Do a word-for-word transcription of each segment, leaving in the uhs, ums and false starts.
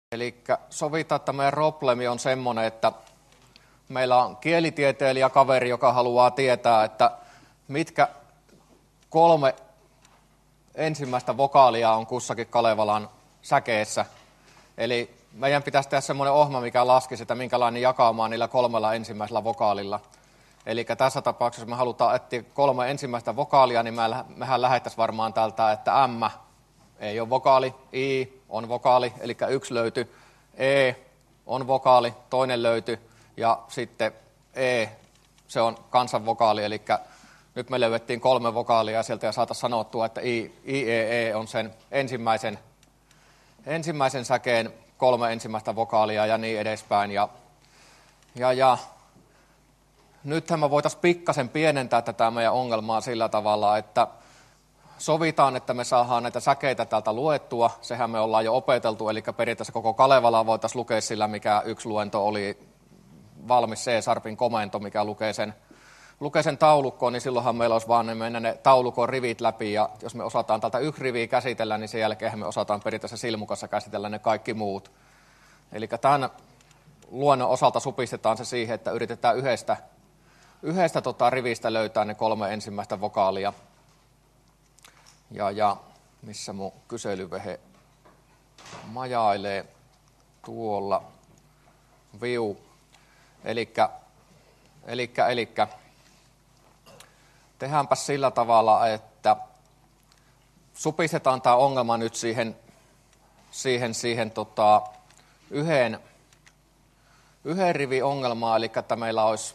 Eli sovitaan, että meidän problemi on semmoinen, että meillä on kielitieteilijä kaveri, joka haluaa tietää, että mitkä kolme ensimmäistä vokaalia on kussakin Kalevalan säkeessä. Eli meidän pitäisi tehdä semmoinen ohjelma, mikä laskisi, että minkälainen jakauma on niillä kolmella ensimmäisellä vokaalilla. Eli tässä tapauksessa, jos me halutaan etsiä kolme ensimmäistä vokaalia, niin mehän lähettäisiin varmaan tältä, että M ei ole vokaali, I on vokaali, eli yksi löytyi, E on vokaali, toinen löytyi, ja sitten E, se on kansan vokaali, eli nyt me löydettiin kolme vokaalia sieltä ja saataisiin sanottua, että I, I, E, E on sen ensimmäisen, ensimmäisen säkeen kolme ensimmäistä vokaalia ja niin edespäin. Ja, ja, ja nythän me voitaisiin pikkasen pienentää tätä meidän ongelmaa sillä tavalla, että sovitaan, että me saadaan näitä säkeitä täältä luettua. Sehän me ollaan jo opeteltu, eli periaatteessa koko Kalevala voitaisiin lukea sillä, mikä yksi luento oli valmis C-sharpin komento, mikä lukee sen, lukee sen taulukkoon, niin silloinhan meillä olisi vaan ne mennä ne taulukon rivit läpi, ja jos me osataan täältä yksi riviä käsitellä, niin sen jälkeen me osataan periaatteessa silmukassa käsitellä ne kaikki muut. Eli tämän luennon osalta supistetaan se siihen, että yritetään yhdestä, yhdestä tota rivistä löytää ne kolme ensimmäistä vokaalia. Ja, ja missä mun kyselyvehe majailee tuolla, view, elikkä, elikkä, elikkä, tehdäänpä sillä tavalla, että supistetaan tämä ongelma nyt siihen, siihen, siihen tota, yhden, yhden rivin ongelmaan, eli että meillä olisi,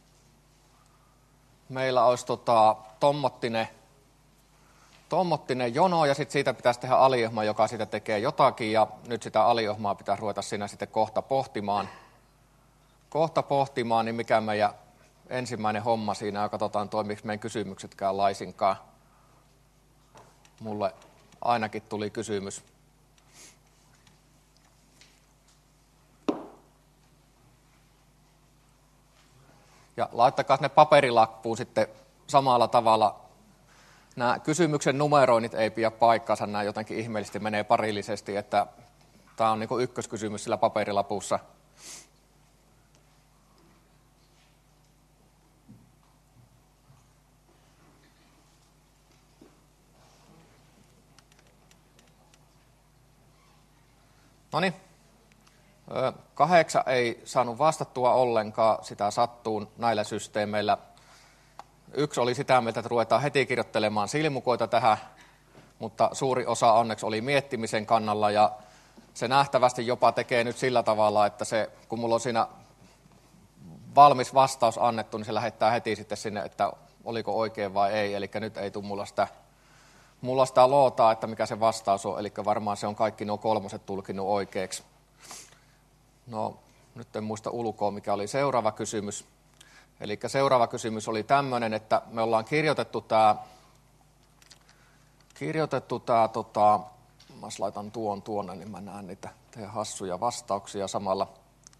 meillä olisi tota, tommottinen, tommottinen jono, ja sitten siitä pitäisi tehdä aliohma, joka siitä tekee jotakin, ja nyt sitä aliohmaa pitäisi ruveta siinä sitten kohta pohtimaan. Kohta pohtimaan, niin mikä meidän ensimmäinen homma siinä, ja katsotaan toimiiko meidän kysymyksetkään laisinkaan. Mulle ainakin tuli kysymys. Ja laittakaa ne paperilappuun sitten samalla tavalla. Nämä kysymyksen numeroinnit ei pidä paikkaansa, nämä jotenkin ihmeellisesti menee parillisesti, että tämä on niin kuin ykköskysymys sillä paperilapussa. Noniin, kahdeksan ei saanut vastattua ollenkaan, sitä sattuu näillä systeemeillä. Yksi oli sitä mieltä, että ruvetaan heti kirjoittelemaan silmukoita tähän, mutta suuri osa onneksi oli miettimisen kannalla, ja se nähtävästi jopa tekee nyt sillä tavalla, että se, kun mulla on siinä valmis vastaus annettu, niin se lähettää heti sitten sinne, että oliko oikein vai ei, eli nyt ei tule mulla sitä, mulla sitä lootaa, että mikä se vastaus on, eli varmaan se on kaikki nuo kolmoset tulkinut oikeaksi. No, nyt en muista ulkoa, mikä oli seuraava kysymys. Eli seuraava kysymys oli tämmöinen, että me ollaan kirjoitettu tämä, kirjoitettu tämä, tota, mä laitan tuon tuonne, niin mä näen niitä teidän hassuja vastauksia samalla.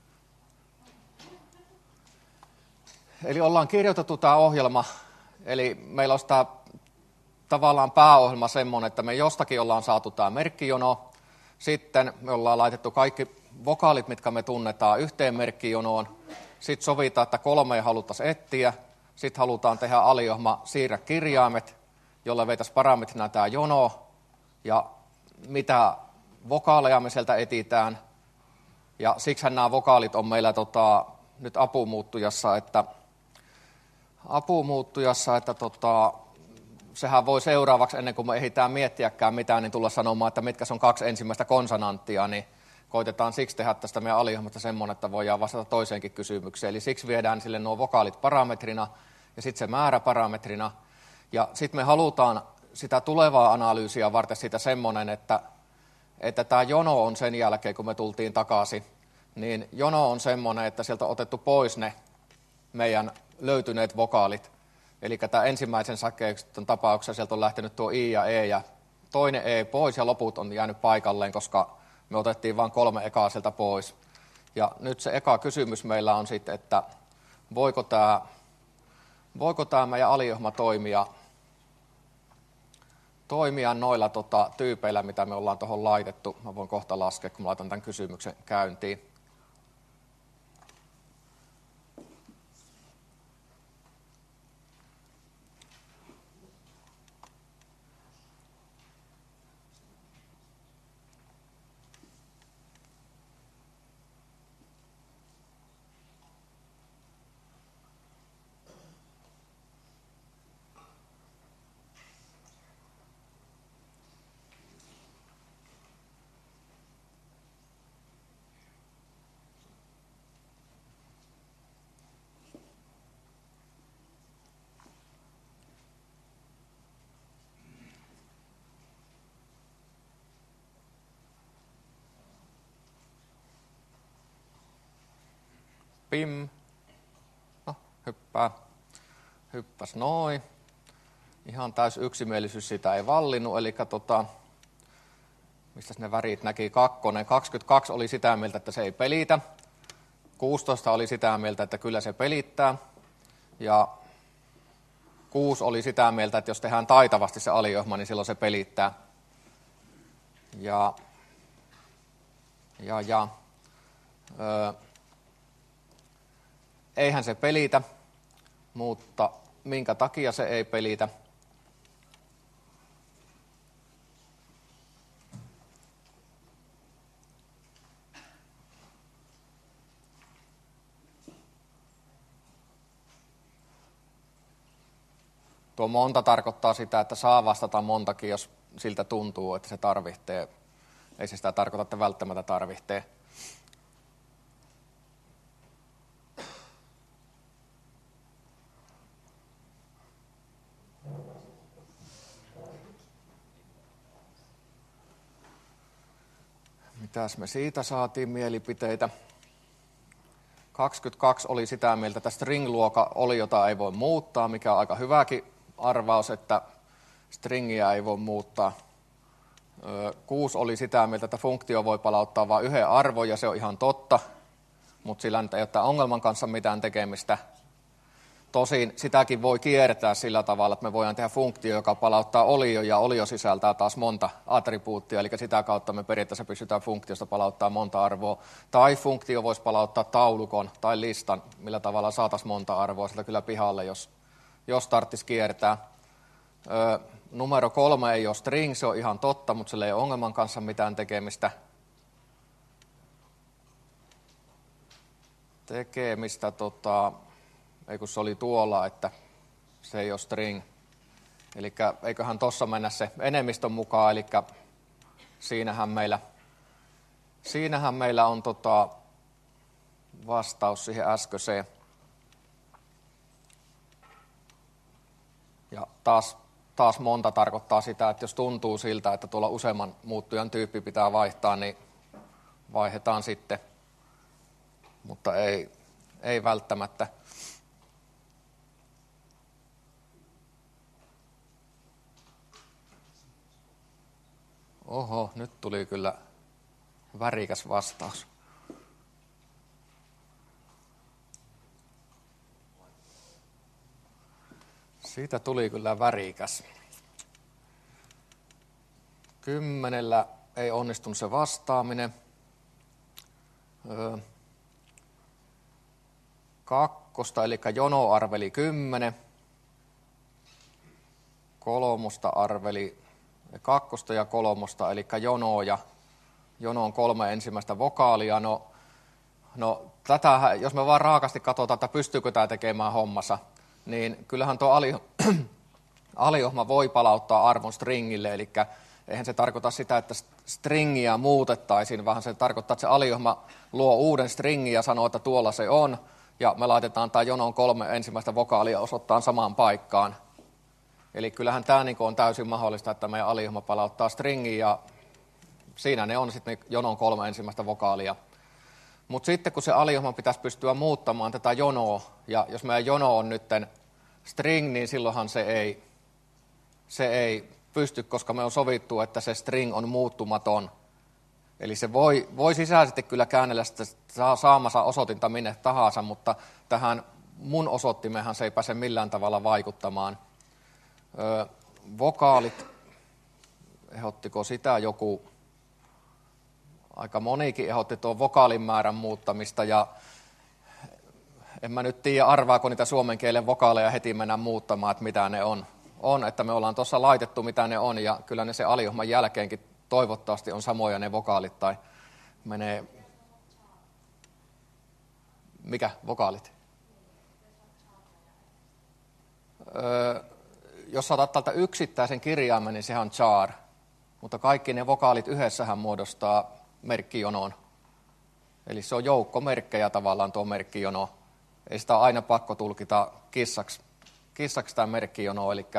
Eli ollaan kirjoitettu tämä ohjelma, eli meillä on tämä tavallaan pääohjelma semmoinen, että me jostakin ollaan saatu tämä merkkijono, sitten me ollaan laitettu kaikki vokaalit, mitkä me tunnetaan yhteen merkkijonoon, sitten sovitaan, että kolmea haluttaisiin etsiä, sitten halutaan tehdä aliohma siirrä kirjaimet, jolle veitäisiin parametrina tämä jono, ja mitä vokaaleja me sieltä etsitään, ja siksihän nämä vokaalit on meillä tota, nyt apumuuttujassa, että, apumuuttujassa, että tota, sehän voi seuraavaksi, ennen kuin me ehditään miettiäkään mitään, niin tulla sanomaan, että mitkä on kaksi ensimmäistä konsonanttia, niin koitetaan siksi tehdä tästä meidän aliohmasta semmoinen, että voidaan vastata toiseenkin kysymykseen. Eli siksi viedään sille nuo vokaalit parametrina ja sitten se määrä parametrina. Ja sitten me halutaan sitä tulevaa analyysiä varten sitä semmoinen, että, että tämä jono on sen jälkeen, kun me tultiin takaisin, niin jono on semmoinen, että sieltä on otettu pois ne meidän löytyneet vokaalit. Eli tämä ensimmäisen säkeistön tapauksessa sieltä on lähtenyt tuo I ja E ja toinen E pois ja loput on jäänyt paikalleen, koska me otettiin vain kolme ekaa sieltä pois. Ja nyt se eka kysymys meillä on sitten, että voiko tämä, voiko tämä meidän aliohma toimia, toimia noilla tota, tyypeillä, mitä me ollaan tuohon laitettu. Mä voin kohta laskea, kun mä laitan tämän kysymyksen käyntiin. Pim. No, hyppää. Hyppäs noin. Ihan täys yksimielisyys sitä ei vallinnut, eli tota, mistä ne värit näki, kakkonen. kaksikymmentäkaksi oli sitä mieltä, että se ei pelitä. kuusitoista oli sitä mieltä, että kyllä se pelittää. Ja kuusi oli sitä mieltä, että jos tehdään taitavasti se aliohma, niin silloin se pelittää. Ja, ja, ja öö, eihän se pelitä, mutta minkä takia se ei pelitä? Tuo monta tarkoittaa sitä, että saa vastata montakin, jos siltä tuntuu, että se tarvitsee. Ei se sitä tarkoita, että välttämättä tarvitsee. Mitäs me siitä saatiin mielipiteitä? kaksikymmentäkaksi oli sitä mieltä, että string-luoka oli, jota ei voi muuttaa, mikä on aika hyväkin arvaus, että stringiä ei voi muuttaa. kuusi oli sitä mieltä, että funktio voi palauttaa vain yhden arvon, ja se on ihan totta, mutta sillä nyt ei ole ongelman kanssa mitään tekemistä. Tosin sitäkin voi kiertää sillä tavalla, että me voidaan tehdä funktio, joka palauttaa olio, ja olio sisältää taas monta attribuuttia, eli sitä kautta me periaatteessa pystytään funktiosta palauttaa monta arvoa. Tai funktio voisi palauttaa taulukon tai listan, millä tavalla saataisiin monta arvoa sieltä kyllä pihalle, jos, jos tarvitsisi kiertää. Ö, numero kolme ei ole string, se on ihan totta, mutta sillä ei ole ongelman kanssa mitään tekemistä. Tekemistä, tota... ei kun se oli tuolla, että se ei ole string. Eli eiköhän tuossa mennä se enemmistön mukaan, eli siinähän meillä, siinähän meillä on tota vastaus siihen äskeiseen. Ja taas, taas monta tarkoittaa sitä, että jos tuntuu siltä, että tuolla useamman muuttujan tyyppi pitää vaihtaa, niin vaihdetaan sitten, mutta ei, ei välttämättä. Oho, nyt tuli kyllä värikäs vastaus. Siitä tuli kyllä värikäs. Kymmenellä ei onnistunut se vastaaminen. Öö, kakkosta, eli jono arveli kymmenen. Kolmosta arveli kakkosta ja kolmosta, eli jonoa, ja jono on kolme ensimmäistä vokaalia. No, no tätä, jos me vaan raakasti katsotaan, että pystyykö tämä tekemään hommassa, niin kyllähän tuo ali, aliohma voi palauttaa arvon stringille, eli eihän se tarkoita sitä, että stringiä muutettaisiin, vaan se tarkoittaa, että se aliohma luo uuden stringin ja sanoo, että tuolla se on, ja me laitetaan tämä jonon kolme ensimmäistä vokaalia osoittaa samaan paikkaan. Eli kyllähän tämä on täysin mahdollista, että meidän aliohma palauttaa stringin, ja siinä ne on sitten jonon kolme ensimmäistä vokaalia. Mutta sitten kun se aliohma pitäisi pystyä muuttamaan tätä jonoa, ja jos meidän jono on nyt string, niin silloinhan se ei, se ei pysty, koska me on sovittu, että se string on muuttumaton. Eli se voi, voi sisäisesti kyllä käännellä sitä saamansa osoitinta minne tahansa, mutta tähän mun osoittimehan se ei pääse millään tavalla vaikuttamaan. Ö, vokaalit, Ehdottiko sitä joku? Aika monikin ehdotti tuon vokaalin määrän muuttamista ja en mä nyt tiedä, arvaako niitä suomen kielen vokaaleja heti mennä muuttamaan, että mitä ne on. On, että me ollaan tuossa laitettu, mitä ne on, ja kyllä ne se aliohman jälkeenkin toivottavasti on samoja ne vokaalit, tai menee... Mikä? Vokaalit? Öö, jos otat tältä yksittäisen kirjaimen, niin sehän on char, mutta kaikki ne vokaalit yhdessähän muodostaa merkkijonon. Eli se on joukko merkkejä tavallaan tuo merkkijono. Ei sitä ole aina pakko tulkita kissaksi, kissaksi tämä merkkijono, eli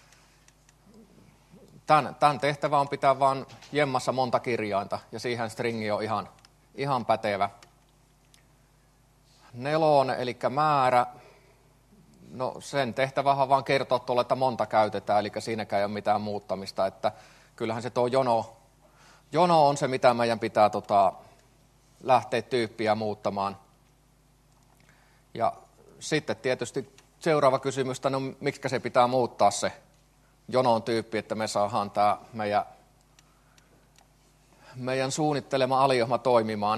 tämän, tämän tehtävä on pitää vaan jemmassa monta kirjainta, ja siihen stringi on ihan, ihan pätevä. Nelonen, eli määrä, no sen tehtävähän on vaan kertoa tuolle, että monta käytetään, eli siinäkään ei ole mitään muuttamista, että kyllähän se tuo jono, jono on se, mitä meidän pitää tota, lähteä tyyppiä muuttamaan. Ja sitten tietysti seuraava kysymys, no miksi se pitää muuttaa se jonon tyyppi, että me saadaan tämä meidän, meidän suunnittelema aliohma toimimaan.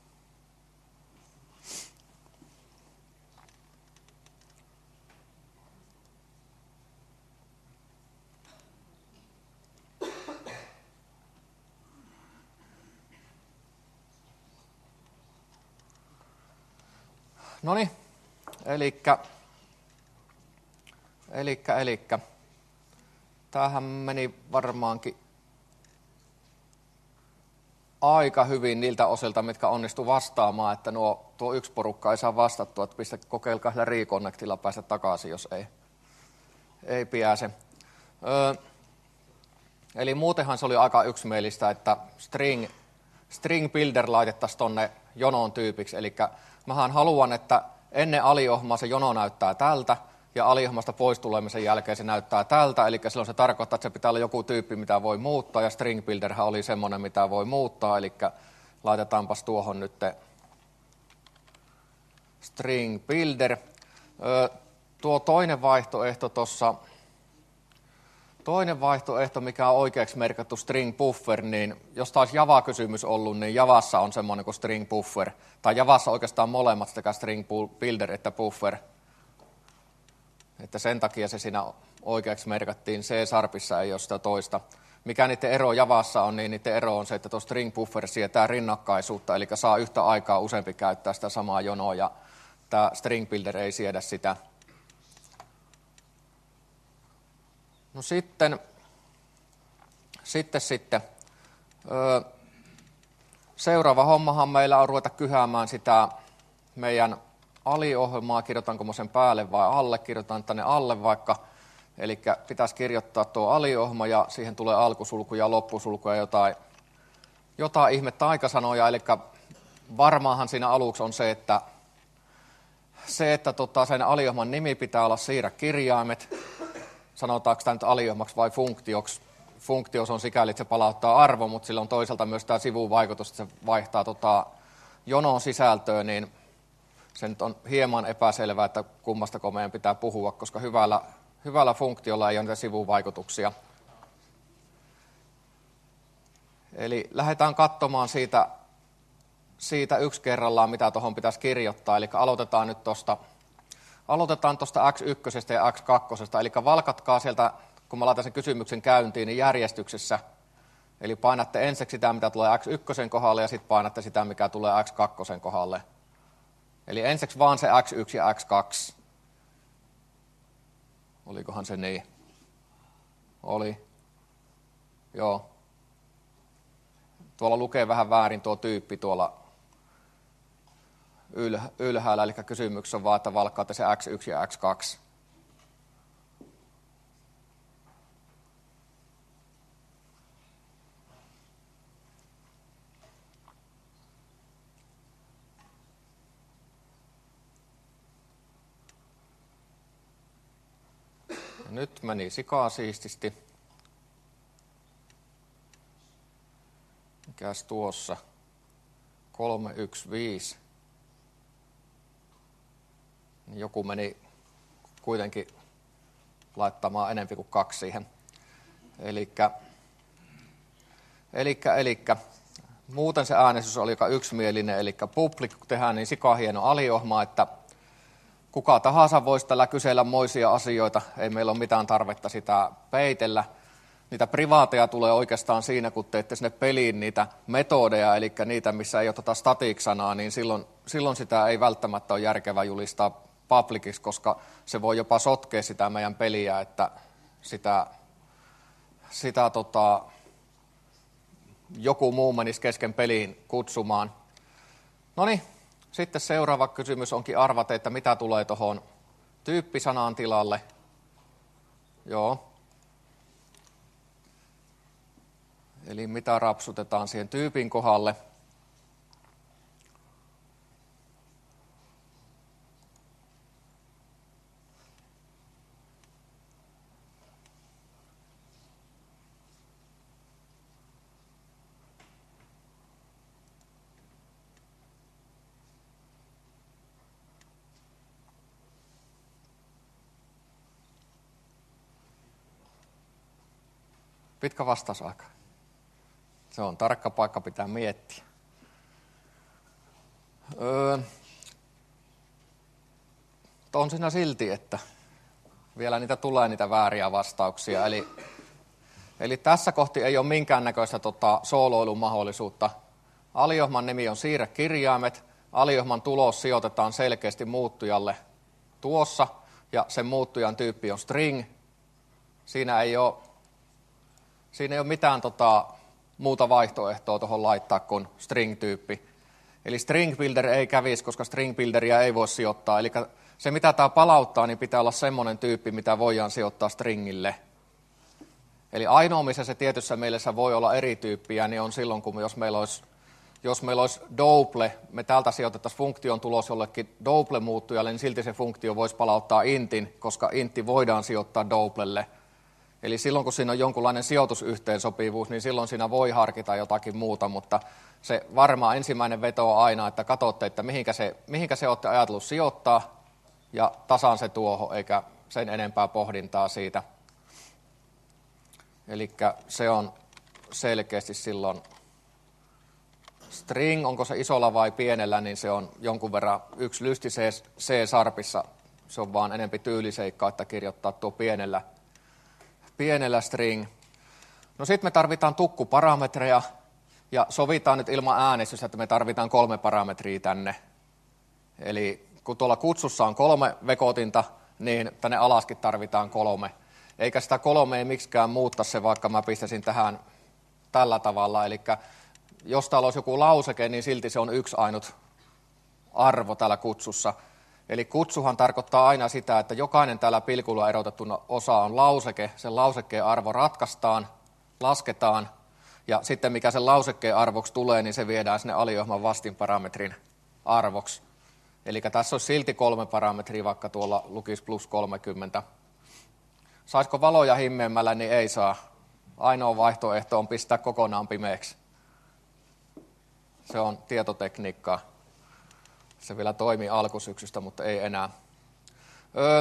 Noniin, elikkä, elikkä, elikkä. Tämähän meni varmaankin aika hyvin niiltä osilta, mitkä onnistu vastaamaan, että nuo, tuo yksi porukka ei saa vastattua, että pistä, kokeilkaa sillä reconnectilla päästä takaisin, jos ei, ei pääse. Öö, eli muutenhan se oli aika yksimielistä, että string, string builder laitettaisiin tuonne jonon tyypiksi, eli mähän haluan, että ennen aliohmaa se jono näyttää tältä, ja aliohmasta pois tulemisen jälkeen se näyttää tältä, eli silloin se tarkoittaa, että se pitää olla joku tyyppi, mitä voi muuttaa, ja string builderhän oli semmoinen, mitä voi muuttaa, eli laitetaanpas tuohon nyt string builder. Tuo toinen vaihtoehto tuossa, toinen vaihtoehto, mikä on oikeaksi merkattu string buffer, niin jos taas Java-kysymys ollut, niin Javassa on semmoinen kuin string buffer, tai Javassa oikeastaan molemmat sekä string builder että buffer. Että sen takia se siinä oikeaksi merkattiin, C-sharpissa ei ole sitä toista. Mikä niiden ero Javassa on, niin niiden ero on se, että tuo string buffer sietää rinnakkaisuutta, eli saa yhtä aikaa useampi käyttää sitä samaa jonoa, ja tämä string builder ei siedä sitä. No sitten, sitten, sitten. Öö, seuraava hommahan meillä on ruveta kyhäämään sitä meidän aliohjelmaa, kirjoitanko mä sen päälle vai alle, kirjoitan tänne alle vaikka, eli pitäisi kirjoittaa tuo aliohjelma ja siihen tulee alkusulku ja loppusulku ja jotain, jotain ihme taikasanoja, eli varmaanhan siinä aluksi on se, että, se, että tota, sen aliohjelman nimi pitää olla siirrä kirjaimet, sanotaanko tämä nyt aliohjelmaksi vai funktioksi. Funktios on sikäli, että se palauttaa arvo, mutta sillä on toisaalta myös tämä sivuvaikutus, että se vaihtaa tota, jonon sisältöä, niin se nyt on hieman epäselvää, että kummastako meidän pitää puhua, koska hyvällä, hyvällä funktiolla ei ole niitä sivuvaikutuksia. Eli lähdetään katsomaan siitä, siitä yksi kerrallaan, mitä tuohon pitäisi kirjoittaa. Eli aloitetaan nyt tuosta aloitetaan tuosta X yksi ja X kaksi. Eli valkatkaa sieltä, kun mä laitan sen kysymyksen käyntiin, niin järjestyksessä. Eli painatte ensiksi sitä, mitä tulee X yksi kohdalle, ja sitten painatte sitä, mikä tulee X kaksi kohdalle. Eli ensiksi vaan se X yksi ja X kaksi. Olikohan se niin? Oli. Joo. Tuolla lukee vähän väärin tuo tyyppi tuolla ylhäällä, eli kysymyksessä on vaan, että valkkaatte se X yksi ja X kaksi. Ja nyt meni sikasiististi. Mikäs tuossa? kolme yksi viisi. Joku meni kuitenkin laittamaan enempi kuin kaksi siihen. Elikkä Elikkä, elikkä muuten se äänestys oli aika yksimielinen, eli public kun tehdään niin sikahieno aliohma, että kuka tahansa voisi tällä kysellä moisia asioita, ei meillä ole mitään tarvetta sitä peitellä. Niitä privaateja tulee oikeastaan siinä, kun teette sinne peliin niitä metodeja, eli niitä, missä ei ole tota static-sanaa, niin silloin, silloin sitä ei välttämättä ole järkevää julistaa publiciksi, koska se voi jopa sotkea sitä meidän peliä, että sitä, sitä tota, joku muu menisi kesken peliin kutsumaan. No niin, sitten seuraava kysymys onkin arvata, että mitä tulee tuohon tyyppisanan tilalle. Joo. Eli mitä rapsutetaan siihen tyypin kohdalle. Pitkä vastausaika. Se on tarkka paikka, pitää miettiä. Öö, on siinä silti, että vielä niitä tulee niitä vääriä vastauksia. Eli, eli tässä kohti ei ole minkäännäköistä tota, sooloilun mahdollisuutta. Aliohman nimi on siirrekirjaimet. Aliohman tulos sijoitetaan selkeästi muuttujalle tuossa, ja sen muuttujan tyyppi on string. Siinä ei ole, siinä ei ole mitään tota, muuta vaihtoehtoa tuohon laittaa kuin string-tyyppi. Eli string builder ei kävisi, koska string builderia ei voi sijoittaa. Eli se, mitä tämä palauttaa, niin pitää olla semmoinen tyyppi, mitä voidaan sijoittaa stringille. Eli ainoa, missä se tietyssä mielessä voi olla eri tyyppiä, niin on silloin, kun jos meillä olisi, jos meillä olisi double, me täältä sijoitettaisiin funktion tulos jollekin double-muuttujalle, niin silti se funktio voisi palauttaa intin, koska intti voidaan sijoittaa doublelle. Eli silloin, kun siinä on jonkunlainen sijoitusyhteensopivuus, niin silloin siinä voi harkita jotakin muuta, mutta se varmaan ensimmäinen veto on aina, että katsotte, että mihinkä se, mihinkä se olette ajatellut sijoittaa, ja tasan se tuohon, eikä sen enempää pohdintaa siitä. Eli se on selkeästi silloin string, onko se isolla vai pienellä, niin se on jonkun verran yksi lysti C-sarpissa. Se on vaan enempi tyyliseikka, että kirjoittaa tuo pienellä, pienellä string. No sitten me tarvitaan tukkuparametreja, ja sovitaan nyt ilman äänestystä, että me tarvitaan kolme parametria tänne. Eli kun tuolla kutsussa on kolme vekotinta, niin tänne alaskin tarvitaan kolme. Eikä sitä kolme ei miksikään muuttaa se, vaikka mä pistäisin tähän tällä tavalla. Eli jos täällä olisi joku lauseke, niin silti se on yksi ainut arvo täällä kutsussa. Eli kutsuhan tarkoittaa aina sitä, että jokainen täällä pilkulla erotettuna osa on lauseke. Sen lausekkeen arvo ratkaistaan, lasketaan, ja sitten mikä sen lausekkeen arvoksi tulee, niin se viedään sinne aliohman vastinparametrin arvoksi. Eli tässä olisi silti kolme parametria, vaikka tuolla lukisi plus kolmekymmentä. Saisiko valoja himmeämmällä, niin ei saa. Ainoa vaihtoehto on pistää kokonaan pimeäksi. Se on tietotekniikkaa. Se vielä toimii alkusyksystä, mutta ei enää. Öö,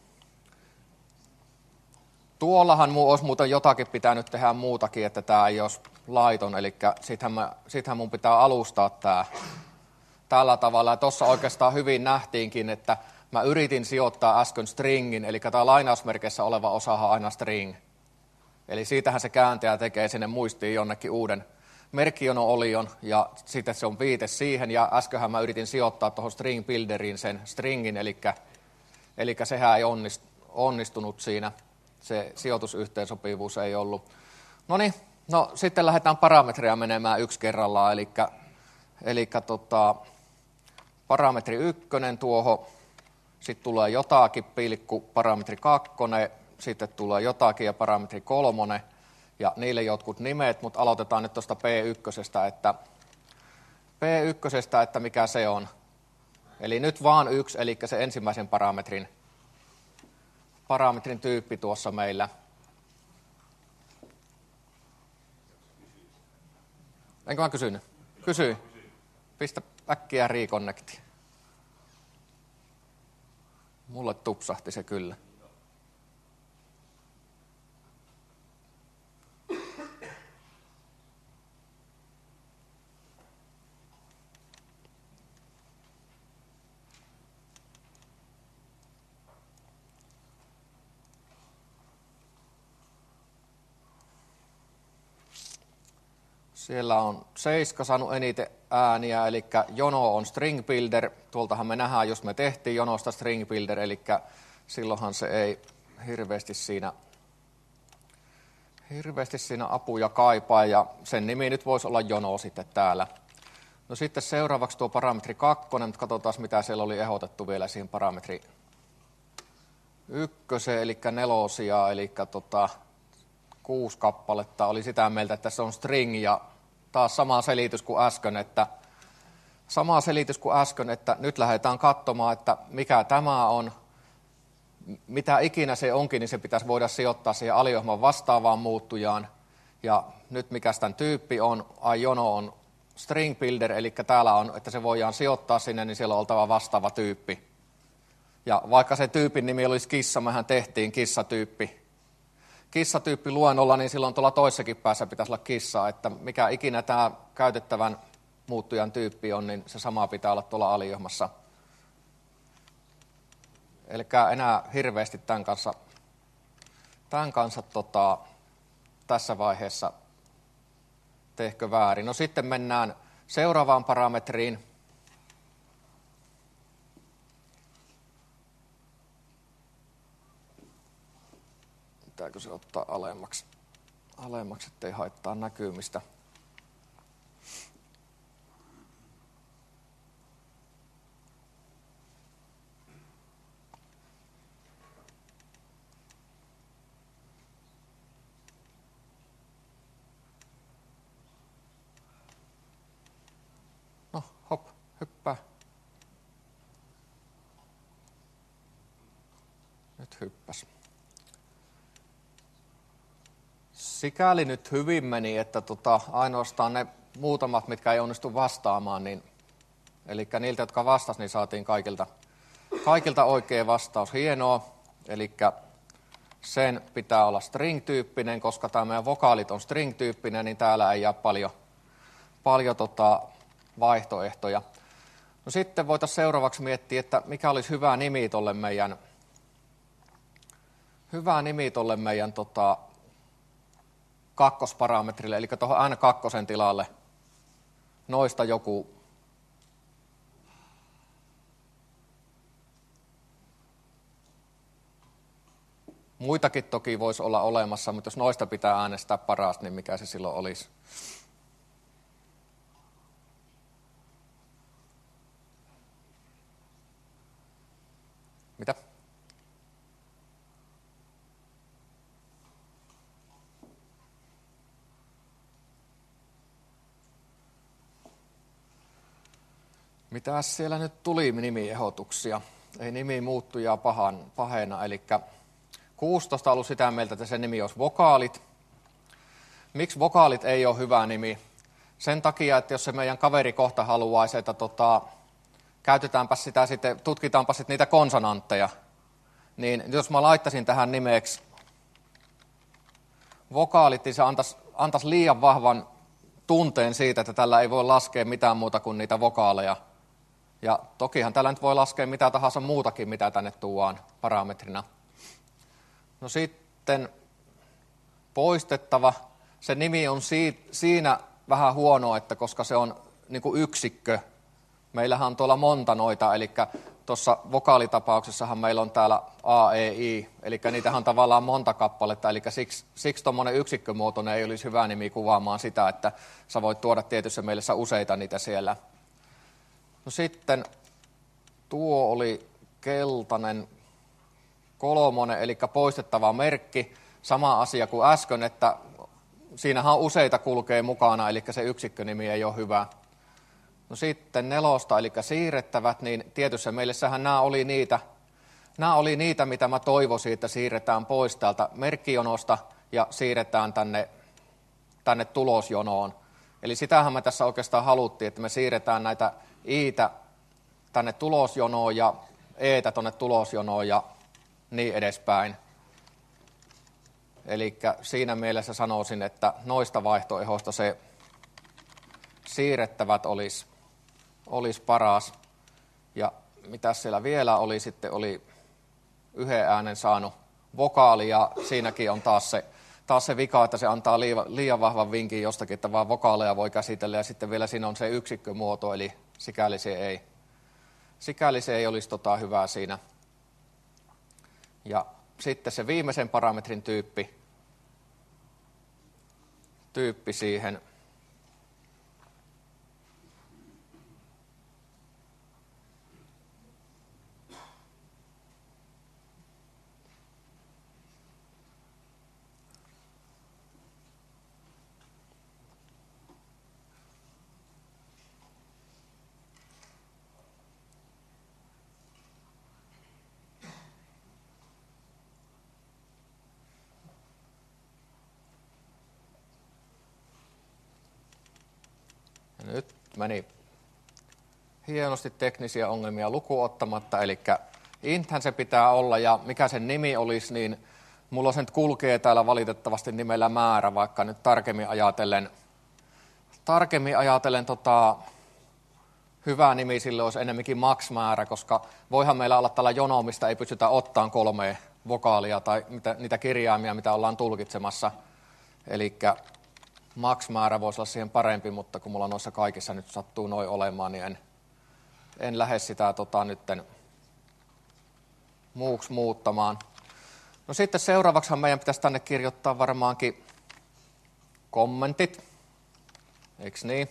tuollahan mun olisi muuten jotakin pitänyt tehdä muutakin, että tämä ei olisi laiton. Eli sittenhän, sittenhän mun pitää alustaa tämä tällä tavalla. Ja tuossa oikeastaan hyvin nähtiinkin, että mä yritin sijoittaa äsken stringin, eli tämä lainausmerkeissä oleva osahan aina string. Eli siitähän se kääntäjä tekee sinne muistiin jonnekin uuden merkkiono-olion, ja sitten se on viite siihen, ja äskenhän mä yritin sijoittaa tuohon string builderiin sen stringin, eli, eli sehän ei onnistunut siinä, se sijoitusyhteensopivuus ei ollut. No niin, no sitten lähdetään parametreja menemään yksi kerrallaan, eli, eli tota, parametri ykkönen tuohon, sitten tulee jotakin pilkku, parametri kakkonen, sitten tulee jotakin ja parametri kolmonen, ja niille jotkut nimet, mutta aloitetaan nyt tuosta P yksi, että P yksi, että mikä se on. Eli nyt vaan yksi, eli se ensimmäisen parametrin, parametrin tyyppi tuossa meillä. Enkö mä kysynyt? Kysy. Pistä äkkiä reconnecti. Mulle tupsahti se kyllä. Siellä on seiska saanut eniten ääniä, eli jono on string builder. Tuoltahan me nähdään, jos me tehtiin jonosta string builder, eli silloinhan se ei hirveästi siinä, hirveästi siinä apuja kaipaa, ja sen nimi nyt voisi olla jono sitten täällä. No sitten seuraavaksi tuo parametri kakkonen, mutta katsotaan mitä siellä oli ehdotettu vielä siihen parametri ykköseen, eli nelosia, eli tota, kuusi kappaletta. Oli sitä mieltä, että se on string, ja taas sama selitys kuin äsken, että sama selitys kuin äsken, että nyt lähdetään katsomaan, että mikä tämä on, mitä ikinä se onkin, niin se pitäisi voida sijoittaa siihen aliohjelman vastaavaan muuttujaan. Ja nyt mikä tämän tyyppi on, ajono on string builder, eli täällä on, että se voidaan sijoittaa sinne, niin siellä on oltava vastaava tyyppi. Ja vaikka se tyypin nimi olisi kissa, mehän tehtiin kissatyyppi. Kissatyyppi luennolla, niin silloin tuolla toissakin päässä pitäisi olla kissaa, että mikä ikinä tämä käytettävän muuttujan tyyppi on, niin se sama pitää olla tuolla aliohjelmassa. Eli enää hirveästi tämän kanssa, tämän kanssa tota, tässä vaiheessa tehkö väärin. No sitten mennään seuraavaan parametriin. Pitääkö se ottaa alemmaksi, alemmaksi ettei haittaa näkymistä. No, hop, hyppää. Nyt hyppäs. Sikäli nyt hyvin meni, että tota, ainoastaan ne muutamat, mitkä ei onnistu vastaamaan, niin, eli niiltä, jotka vastasivat, niin saatiin kaikilta, kaikilta oikea vastaus. Hienoa, eli sen pitää olla string-tyyppinen, koska tämä meidän vokaalit on string-tyyppinen, niin täällä ei jää paljon, paljon tota, vaihtoehtoja. No sitten voitaisiin seuraavaksi miettiä, että mikä olisi hyvä nimi tolle meidän, hyvä nimi tolle meidän tota, kakkosparametrille, eli tuohon n kaksi tilalle noista joku muitakin toki voisi olla olemassa, mutta jos noista pitää äänestää paras, niin mikä se silloin olisi? Mitä? Mitäs siellä nyt tuli nimiehdotuksia? Ei nimi muuttujaa pahan, pahena, eli kuusitoista on ollut sitä mieltä, että se nimi olisi vokaalit. Miksi vokaalit ei ole hyvä nimi? Sen takia, että jos se meidän kaveri kohta haluaisi, että tota, käytetäänpä sitä sitten, tutkitaanpa sitten niitä konsonantteja, niin jos mä laittaisin tähän nimeksi vokaalit, niin se antaisi, antaisi liian vahvan tunteen siitä, että tällä ei voi laskea mitään muuta kuin niitä vokaaleja. Ja tokihan tällä nyt voi laskea mitä tahansa muutakin, mitä tänne tuodaan parametrina. No sitten poistettava. Se nimi on siinä vähän huono, että koska se on niin kuin yksikkö. Meillähän on tuolla monta noita, eli tuossa vokaalitapauksessahan meillä on täällä A, E, I, eli niitähän on tavallaan monta kappaletta, eli siksi, siksi tuommoinen yksikkömuotoinen ei olisi hyvä nimi kuvaamaan sitä, että sä voit tuoda tietyssä mielessä useita niitä siellä. No sitten tuo oli keltainen kolmonen, eli poistettava merkki. Sama asia kuin äsken, että siinähän useita kulkee mukana, eli se yksikkönimi ei ole hyvä. No sitten nelosta, eli siirrettävät, niin tietyssä mielessähän nämä oli niitä, nämä oli niitä, mitä mä toivoisin, että siirretään pois täältä merkkijonosta ja siirretään tänne, tänne tulosjonoon. Eli sitähän me tässä oikeastaan haluttiin, että me siirretään näitä iitä tänne tulosjonoon ja eetä tuonne tulosjonoon ja niin edespäin. Eli siinä mielessä sanoisin, että noista vaihtoehdoista se siirrettävät olisi, olisi paras. Ja mitä siellä vielä oli, sitten oli yhden äänen saanut vokaali ja siinäkin on taas se taas se vika, että se antaa liian vahvan vinkin jostakin, että vaan vokaaleja voi käsitellä ja sitten vielä siinä on se yksikkömuoto, eli sikäli se ei, sikäli se ei olisi tota hyvää siinä. Ja sitten se viimeisen parametrin tyyppi, tyyppi siihen. Nyt meni hienosti teknisiä ongelmia lukuun ottamatta, eli inthän se pitää olla, ja mikä sen nimi olisi, niin mulla se nyt kulkee täällä valitettavasti nimellä määrä, vaikka nyt tarkemmin ajatellen, tarkemmin ajatellen tota, hyvä nimi sille olisi enemmänkin max-määrä, koska voihan meillä olla tällä jono, mistä ei pystytä ottamaan kolmea vokaalia tai mitä, niitä kirjaimia, mitä ollaan tulkitsemassa, eli max-määrä voisi olla siihen parempi, mutta kun mulla noissa kaikissa nyt sattuu noin olemaan, niin en, en lähde sitä tota, nytten muuksi muuttamaan. No sitten seuraavaksihan meidän pitäisi tänne kirjoittaa varmaankin kommentit, eikö niin?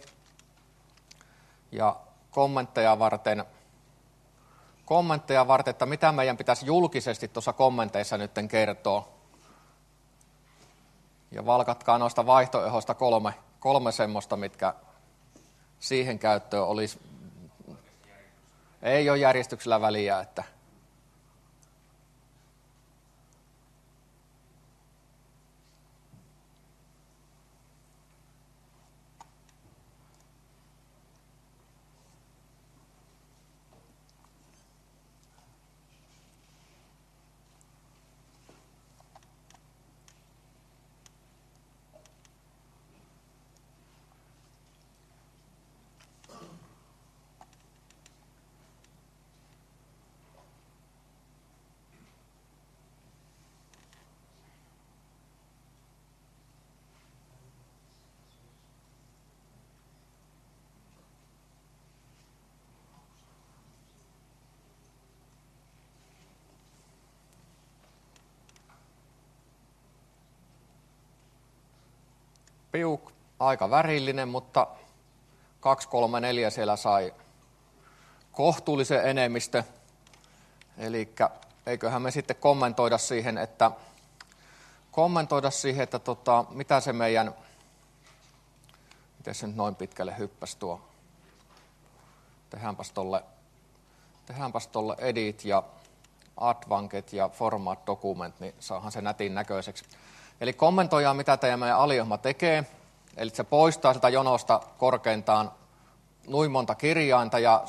Ja kommentteja varten, kommentteja varten, että mitä meidän pitäisi julkisesti tuossa kommenteissa nytten kertoa. Ja valkatkaa noista vaihtoehdoista kolme, kolme semmoista, mitkä siihen käyttöön olisi. Ei ole järjestyksellä väliä, että piuk, aika värillinen, mutta kaksi kolme neljä siellä sai kohtuullisen enemmistö. Eli eiköhän me sitten kommentoida siihen, että, kommentoida siihen, että tota, mitä se meidän, miten se nyt noin pitkälle hyppäsi tuo, tehdäänpäs tolle, tehdäänpäs tolle edit ja advanket ja format document, niin saahan se nätin näköiseksi. Eli kommentoidaan, mitä teidän meidän aliohjelma tekee. Eli se poistaa sitä jonosta korkeintaan noin monta kirjainta ja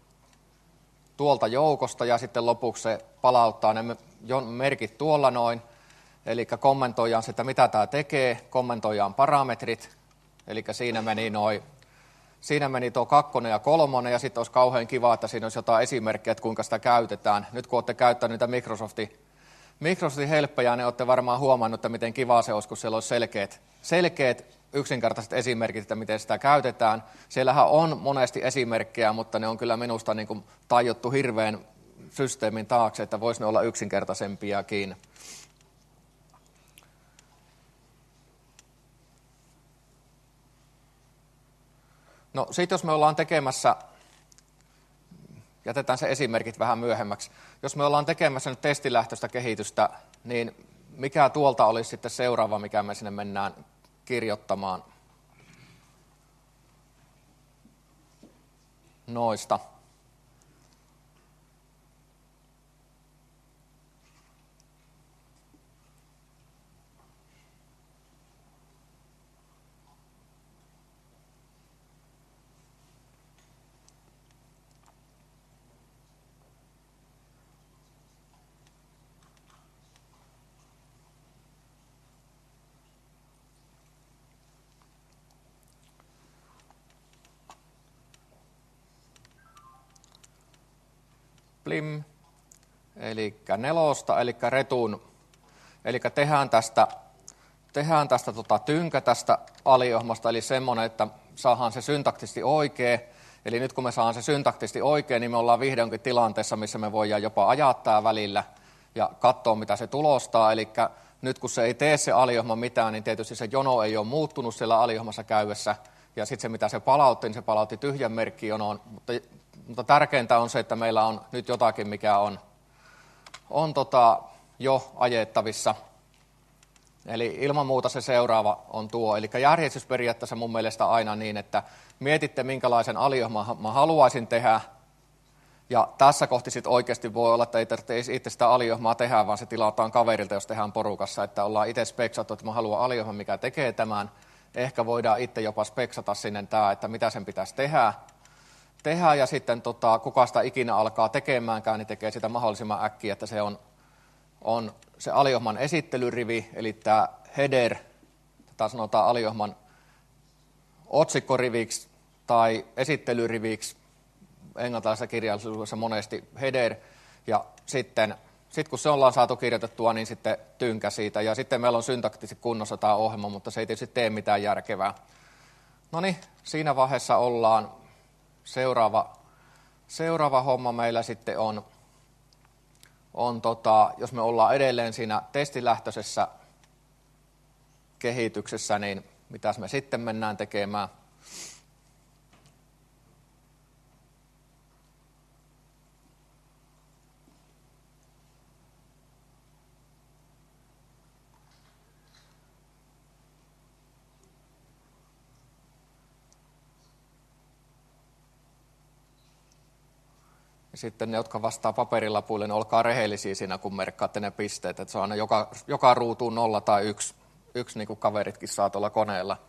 tuolta joukosta, ja sitten lopuksi se palauttaa ne merkit tuolla noin. Eli kommentoidaan sitä, mitä tämä tekee, kommentoidaan parametrit, eli siinä meni noin. Siinä meni tuo kakkonen ja kolmonen, ja sitten olisi kauhean kiva, että siinä olisi jotain esimerkkejä, että kuinka sitä käytetään. Nyt kun olette käyttäneet niitä Microsoftin Microsoftin helppejä, niin olette varmaan huomannut, että miten kiva se olisi, kun siellä olisi selkeät, selkeät yksinkertaiset esimerkit, että miten sitä käytetään. Siellähän on monesti esimerkkejä, mutta ne on kyllä minusta niin kuin tajuttu hirveän systeemin taakse, että voisi ne olla yksinkertaisempiakin. No sitten jos me ollaan tekemässä, jätetään se esimerkit vähän myöhemmäksi, jos me ollaan tekemässä nyt testilähtöistä kehitystä, niin mikä tuolta olisi sitten seuraava, mikä me sinne mennään kirjoittamaan noista. Plim, eli nelosta, eli retun, eli tehdään tästä, tehdään tästä tota, tynkä tästä aliohmasta, eli semmoinen, että saadaan se syntaktisesti oikein. Eli nyt kun me saadaan se syntaktisesti oikein, niin me ollaan vihdoinkin tilanteessa, missä me voidaan jopa ajaa tää välillä ja katsoa, mitä se tulostaa. Eli nyt kun se ei tee se aliohma mitään, niin tietysti se jono ei ole muuttunut siellä aliohmassa käydessä. Ja sitten se, mitä se palautti, niin se palautti tyhjän merkkijonoon. Mutta, mutta tärkeintä on se, että meillä on nyt jotakin, mikä on, on tota, jo ajettavissa. Eli ilman muuta se seuraava on tuo. Eli järjestysperiaatteessa mun mielestä aina niin, että mietitte, minkälaisen aliohman mä haluaisin tehdä. Ja tässä kohti sitten oikeasti voi olla, että ei tarvitse itse sitä aliohmaa tehdä, vaan se tilataan kaverilta, jos tehdään porukassa. Että ollaan itse speksattu, että mä haluan aliohman, mikä tekee tämän. Ehkä voidaan itse jopa speksata sinne tämä, että mitä sen pitäisi tehdä. tehdä ja sitten tota, kuka sitä ikinä alkaa tekemäänkään, niin tekee sitä mahdollisimman äkkiä, että se on, on se aliohman esittelyrivi, eli tämä header, tätä sanotaan aliohman otsikkoriviksi tai esittelyriviksi, englantilaisessa kirjallisuudessa monesti header, ja sitten sit kun se ollaan saatu kirjoitettua, niin sitten tynkä siitä, ja sitten meillä on syntaktisesti kunnossa tämä ohjelma, mutta se ei tietysti tee mitään järkevää. No niin, siinä vaiheessa ollaan. Seuraava, seuraava homma meillä sitten on, on tota, jos me ollaan edelleen siinä testilähtöisessä kehityksessä, niin mitäs me sitten mennään tekemään? Sitten ne, jotka vastaa paperilapuille, niin olkaa rehellisiä siinä, kun merkkaatte ne pisteet. Että se on aina joka, joka ruutuun nolla tai yksi, yksi niin kuin kaveritkin saa tuolla koneella.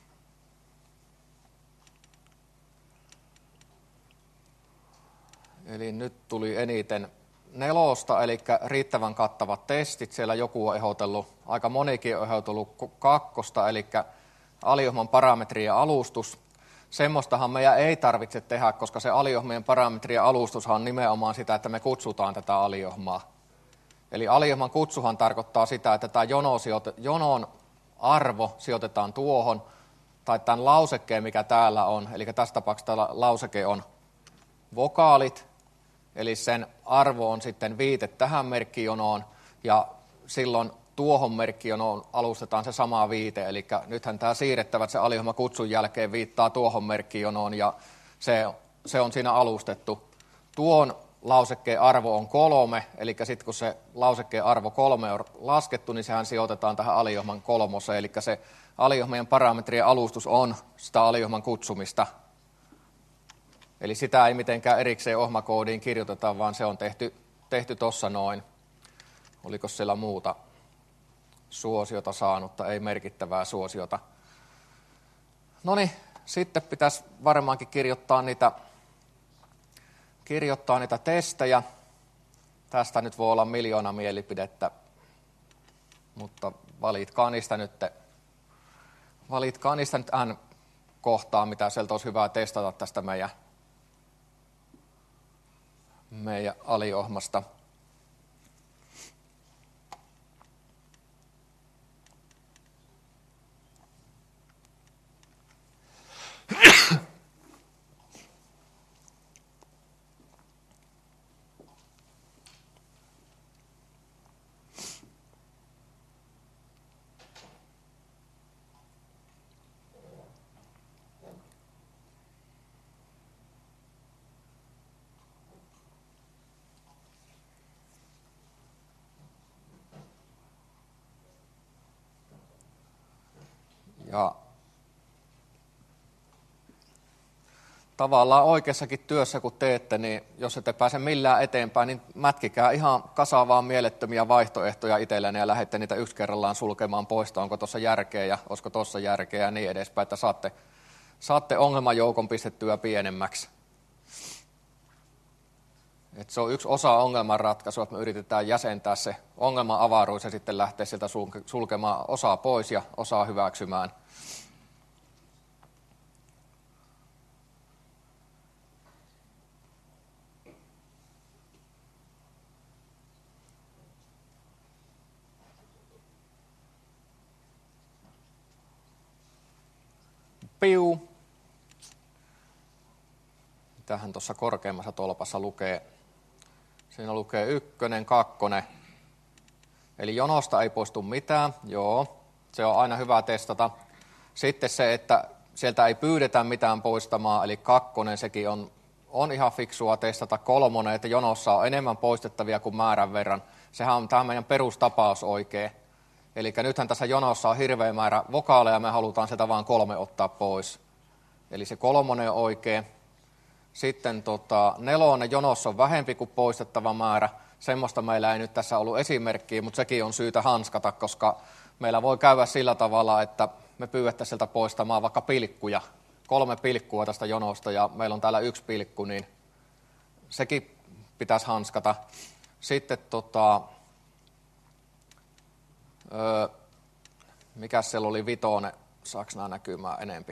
Eli nyt tuli eniten nelosta, eli riittävän kattavat testit. Siellä joku on ehdotellut, aika monikin on ehdotellut kakkosta, eli aliohman parametrien alustus. Semmoistahan meidän ei tarvitse tehdä, koska se aliohmien parametrien alustushan on nimenomaan sitä, että me kutsutaan tätä aliohmaa. Eli aliohman kutsuhan tarkoittaa sitä, että tämä jono sijoite- jonon arvo sijoitetaan tuohon, tai tämän lausekkeen, mikä täällä on, eli tässä tapauksessa tämä lauseke on vokaalit, eli sen arvo on sitten viite tähän merkkijonoon, ja silloin tuohon merkkijonoon alustetaan se sama viite, eli nythän tämä siirrettävät se aliohma kutsun jälkeen viittaa tuohon merkkijonoon, ja se, se on siinä alustettu. Tuon lausekkeen arvo on kolme, eli sitten kun se lausekkeen arvo kolme on laskettu, niin sehän sijoitetaan tähän aliohman kolmoseen, eli se aliohmien parametrien alustus on sitä aliohman kutsumista. Eli sitä ei mitenkään erikseen ohmakoodiin kirjoiteta, vaan se on tehty, tehty tuossa noin. Oliko siellä muuta suosiota saanutta, ei merkittävää suosiota. No niin, sitten pitäisi varmaankin kirjoittaa niitä, kirjoittaa niitä testejä. Tästä nyt voi olla miljoona mielipidettä, mutta valitkaa niistä nyt, valitkaa niistä nyt N kohtaa, mitä sieltä olisi hyvä testata tästä meidän, meidän aliohmasta. Ja tavallaan oikeassakin työssä, kun teette, niin jos ette pääse millään eteenpäin, niin mätkikää ihan kasaavaan mielettömiä vaihtoehtoja itsellenne ja lähdette niitä yksi kerrallaan sulkemaan pois, onko tuossa järkeä ja olisiko tuossa järkeä ja niin edespäin, että saatte, saatte ongelmajoukon pistettyä pienemmäksi. Et se on yksi osa ongelmanratkaisua, että me yritetään jäsentää se ongelman avaruus ja sitten lähteä sieltä sulkemaan osaa pois ja osaa hyväksymään. piu. Mitähän tuossa korkeimmassa tolpassa lukee? Siinä lukee ykkönen, kakkonen. Eli jonosta ei poistu mitään, joo, se on aina hyvä testata. Sitten se, että sieltä ei pyydetä mitään poistamaan, eli kakkonen, sekin on, on ihan fiksua testata. Kolmonen, että jonossa on enemmän poistettavia kuin määrän verran. Sehän on tämä meidän perustapaus oikein. Eli nythän tässä jonossa on hirveä määrä vokaaleja, me halutaan sieltä vain kolme ottaa pois. Eli se kolmonen on oikein. Sitten tota, nelonen, jonossa on vähempi kuin poistettava määrä. Semmoista meillä ei nyt tässä ollut esimerkkiä, mutta sekin on syytä hanskata, koska meillä voi käydä sillä tavalla, että me pyydettäisiin sieltä poistamaan vaikka pilkkuja. Kolme pilkkua tästä jonosta ja meillä on täällä yksi pilkku, niin sekin pitäisi hanskata. Sitten tota, öö, mikäs siellä oli vitonen, saaks nää näkymään enempi?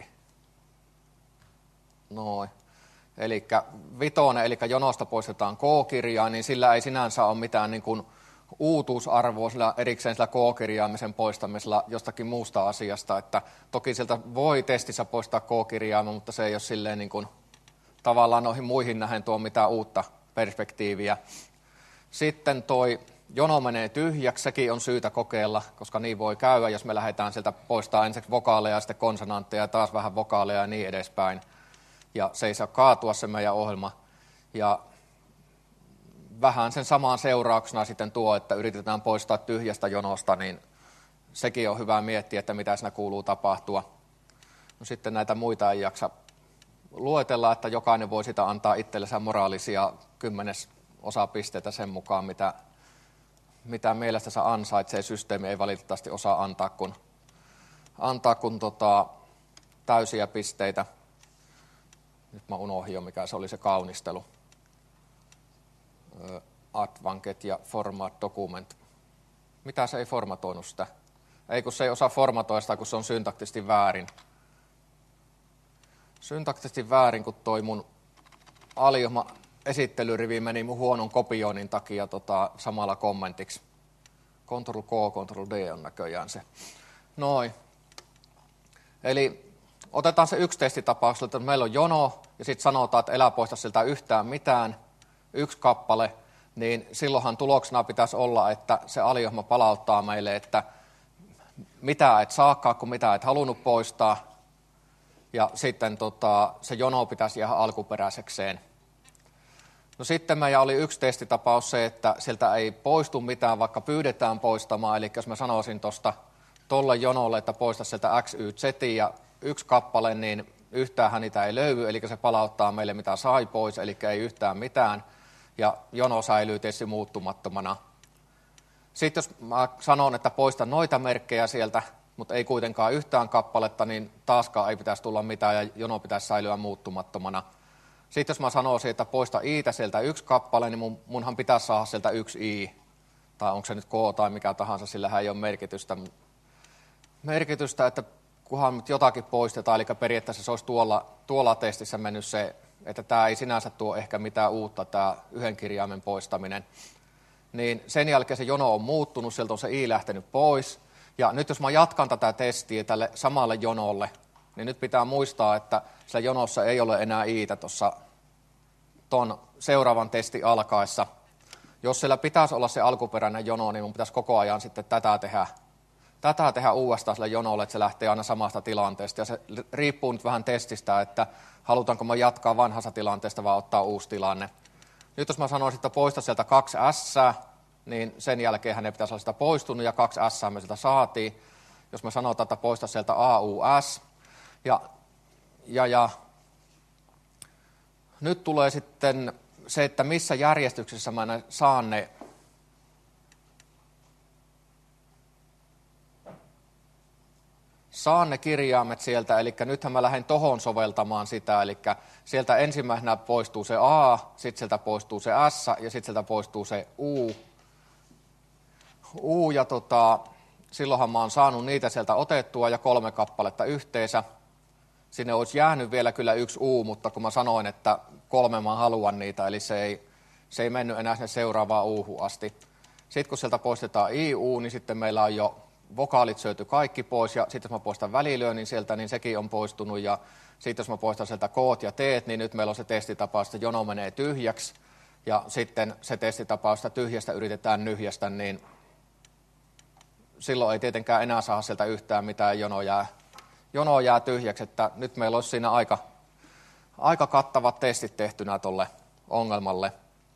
Noin. Eli vitonen, eli jonosta poistetaan K-kirjaa, niin sillä ei sinänsä ole mitään niin kuin uutuusarvoa sillä erikseen sillä K-kirjaamisen poistamisella jostakin muusta asiasta. Että toki sieltä voi testissä poistaa K-kirjaamme, mutta se ei ole silleen niin kuin, tavallaan noihin muihin nähen tuo mitään uutta perspektiiviä. Sitten toi jono menee tyhjäksi, sekin on syytä kokeilla, koska niin voi käydä, jos me lähdetään sieltä poistaa ensiksi vokaaleja ja sitten konsonantteja ja taas vähän vokaaleja ja niin edespäin. Ja se ei saa kaatua se meidän ohjelma. Ja vähän sen samaan seurauksena sitten tuo, että yritetään poistaa tyhjästä jonosta, niin sekin on hyvä miettiä, että mitä siinä kuuluu tapahtua. No sitten näitä muita ei jaksa luetella, että jokainen voi sitä antaa itsellensä moraalisia kymmenes osapisteitä sen mukaan, mitä, mitä mielestä se ansaitsee. Systeemi ei valitettavasti osaa antaa kun, antaa kun tota, täysiä pisteitä. Nyt mä unohdin jo, mikä se oli se kaunistelu. Advanket ja format document. Mitä se ei formatoinut sitä? Ei kun se ei osaa formatoida sitä, kun se on syntaktisesti väärin. Syntaktisesti väärin, kun toi mun aliohma esittelyrivi meni mun huonon kopioinnin takia tota, samalla kommentiksi. Ctrl K, Ctrl D on näköjään se. Noin. Eli otetaan se yksi testitapaus, että meillä on jono ja sitten sanotaan, että älä poista siltä yhtään mitään, yksi kappale, niin silloinhan tuloksena pitäisi olla, että se aliohma palauttaa meille, että mitä et saakaan, kun mitä et halunnut poistaa, ja sitten tota, se jono pitäisi ihan alkuperäisekseen. No sitten meillä oli yksi testitapaus se, että sieltä ei poistu mitään, vaikka pyydetään poistamaan, eli jos mä sanoisin tuosta tolle jonolle, että poista sieltä X, Y, Z ja yksi kappale, niin yhtään niitä ei löydy, eli se palauttaa meille mitä sai pois, eli ei yhtään mitään, ja jono säilyy tietysti muuttumattomana. Sitten jos mä sanon, että poista noita merkkejä sieltä, mutta ei kuitenkaan yhtään kappaletta, niin taaskaan ei pitäisi tulla mitään, ja jono pitäisi säilyä muuttumattomana. Sitten jos mä sanoisin, että poista i'tä sieltä yksi kappale, niin mun, munhan pitäisi saada sieltä yksi i, tai onko se nyt k tai mikä tahansa, sillähän ei ole merkitystä, merkitystä että kunhan nyt jotakin poistetaan, eli periaatteessa se olisi tuolla, tuolla testissä mennyt se, että tämä ei sinänsä tuo ehkä mitään uutta, tämä yhden kirjaimen poistaminen. Niin sen jälkeen se jono on muuttunut, sieltä on se i lähtenyt pois, ja nyt jos mä jatkan tätä testiä tälle samalle jonolle, niin nyt pitää muistaa, että sillä jonossa ei ole enää i'tä tuossa ton seuraavan testin alkaessa. Jos siellä pitäisi olla se alkuperäinen jono, niin mun pitäisi koko ajan sitten tätä tehdä, tätä tehdä uudestaan sille jonolle, että se lähtee aina samasta tilanteesta. Ja se riippuu nyt vähän testistä, että halutaanko mä jatkaa vanhassa tilanteesta vai ottaa uusi tilanne. Nyt jos mä sanoisin, että poista sieltä kaksi s, niin sen jälkeen ne pitäisi olla sitä poistunut ja kaksi s me sieltä saatiin. Jos mä sanotaan, että poista sieltä A U S, ja, ja, ja nyt tulee sitten se, että missä järjestyksessä mä saan ne saan ne kirjaimet sieltä, eli nythän mä lähden tohon soveltamaan sitä, eli sieltä ensimmäisenä poistuu se A, sitten sieltä poistuu se S ja sitten sieltä poistuu se U. U ja tota, silloinhan mä oon saanut niitä sieltä otettua ja kolme kappaletta yhteensä. Sinne olisi jäänyt vielä kyllä yksi U, mutta kun mä sanoin, että kolme mä haluan niitä, eli se ei, se ei mennyt enää sinne seuraavaan U:hun asti. Sitten kun sieltä poistetaan I U, niin sitten meillä on jo vokaalit syöty kaikki pois, ja sitten jos mä poistan välilyönnin sieltä, niin sekin on poistunut, ja sitten jos mä poistan sieltä koot ja teet, niin nyt meillä on se testitapaus, että jono menee tyhjäksi, ja sitten se testitapaus, että tyhjästä yritetään nyhjästä, niin silloin ei tietenkään enää saa sieltä yhtään mitään, jono jää, jono jää tyhjäksi, että nyt meillä olisi siinä aika, aika kattavat testit tehtynä tuolle ongelmalle.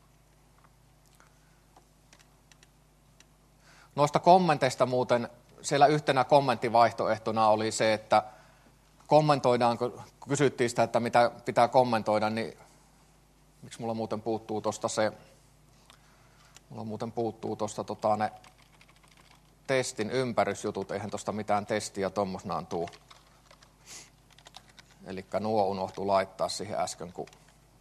Noista kommenteista muuten, siellä yhtenä kommenttivaihtoehtona oli se, että kommentoidaanko, kun kysyttiin sitä, että mitä pitää kommentoida, niin miksi mulla muuten puuttuu tuosta se, mulla muuten puuttuu tuosta tota ne testin ympärysjutut, eihän tuosta mitään testiä tuommoisenaan tuu. Elikkä nuo unohtui laittaa siihen äsken, kun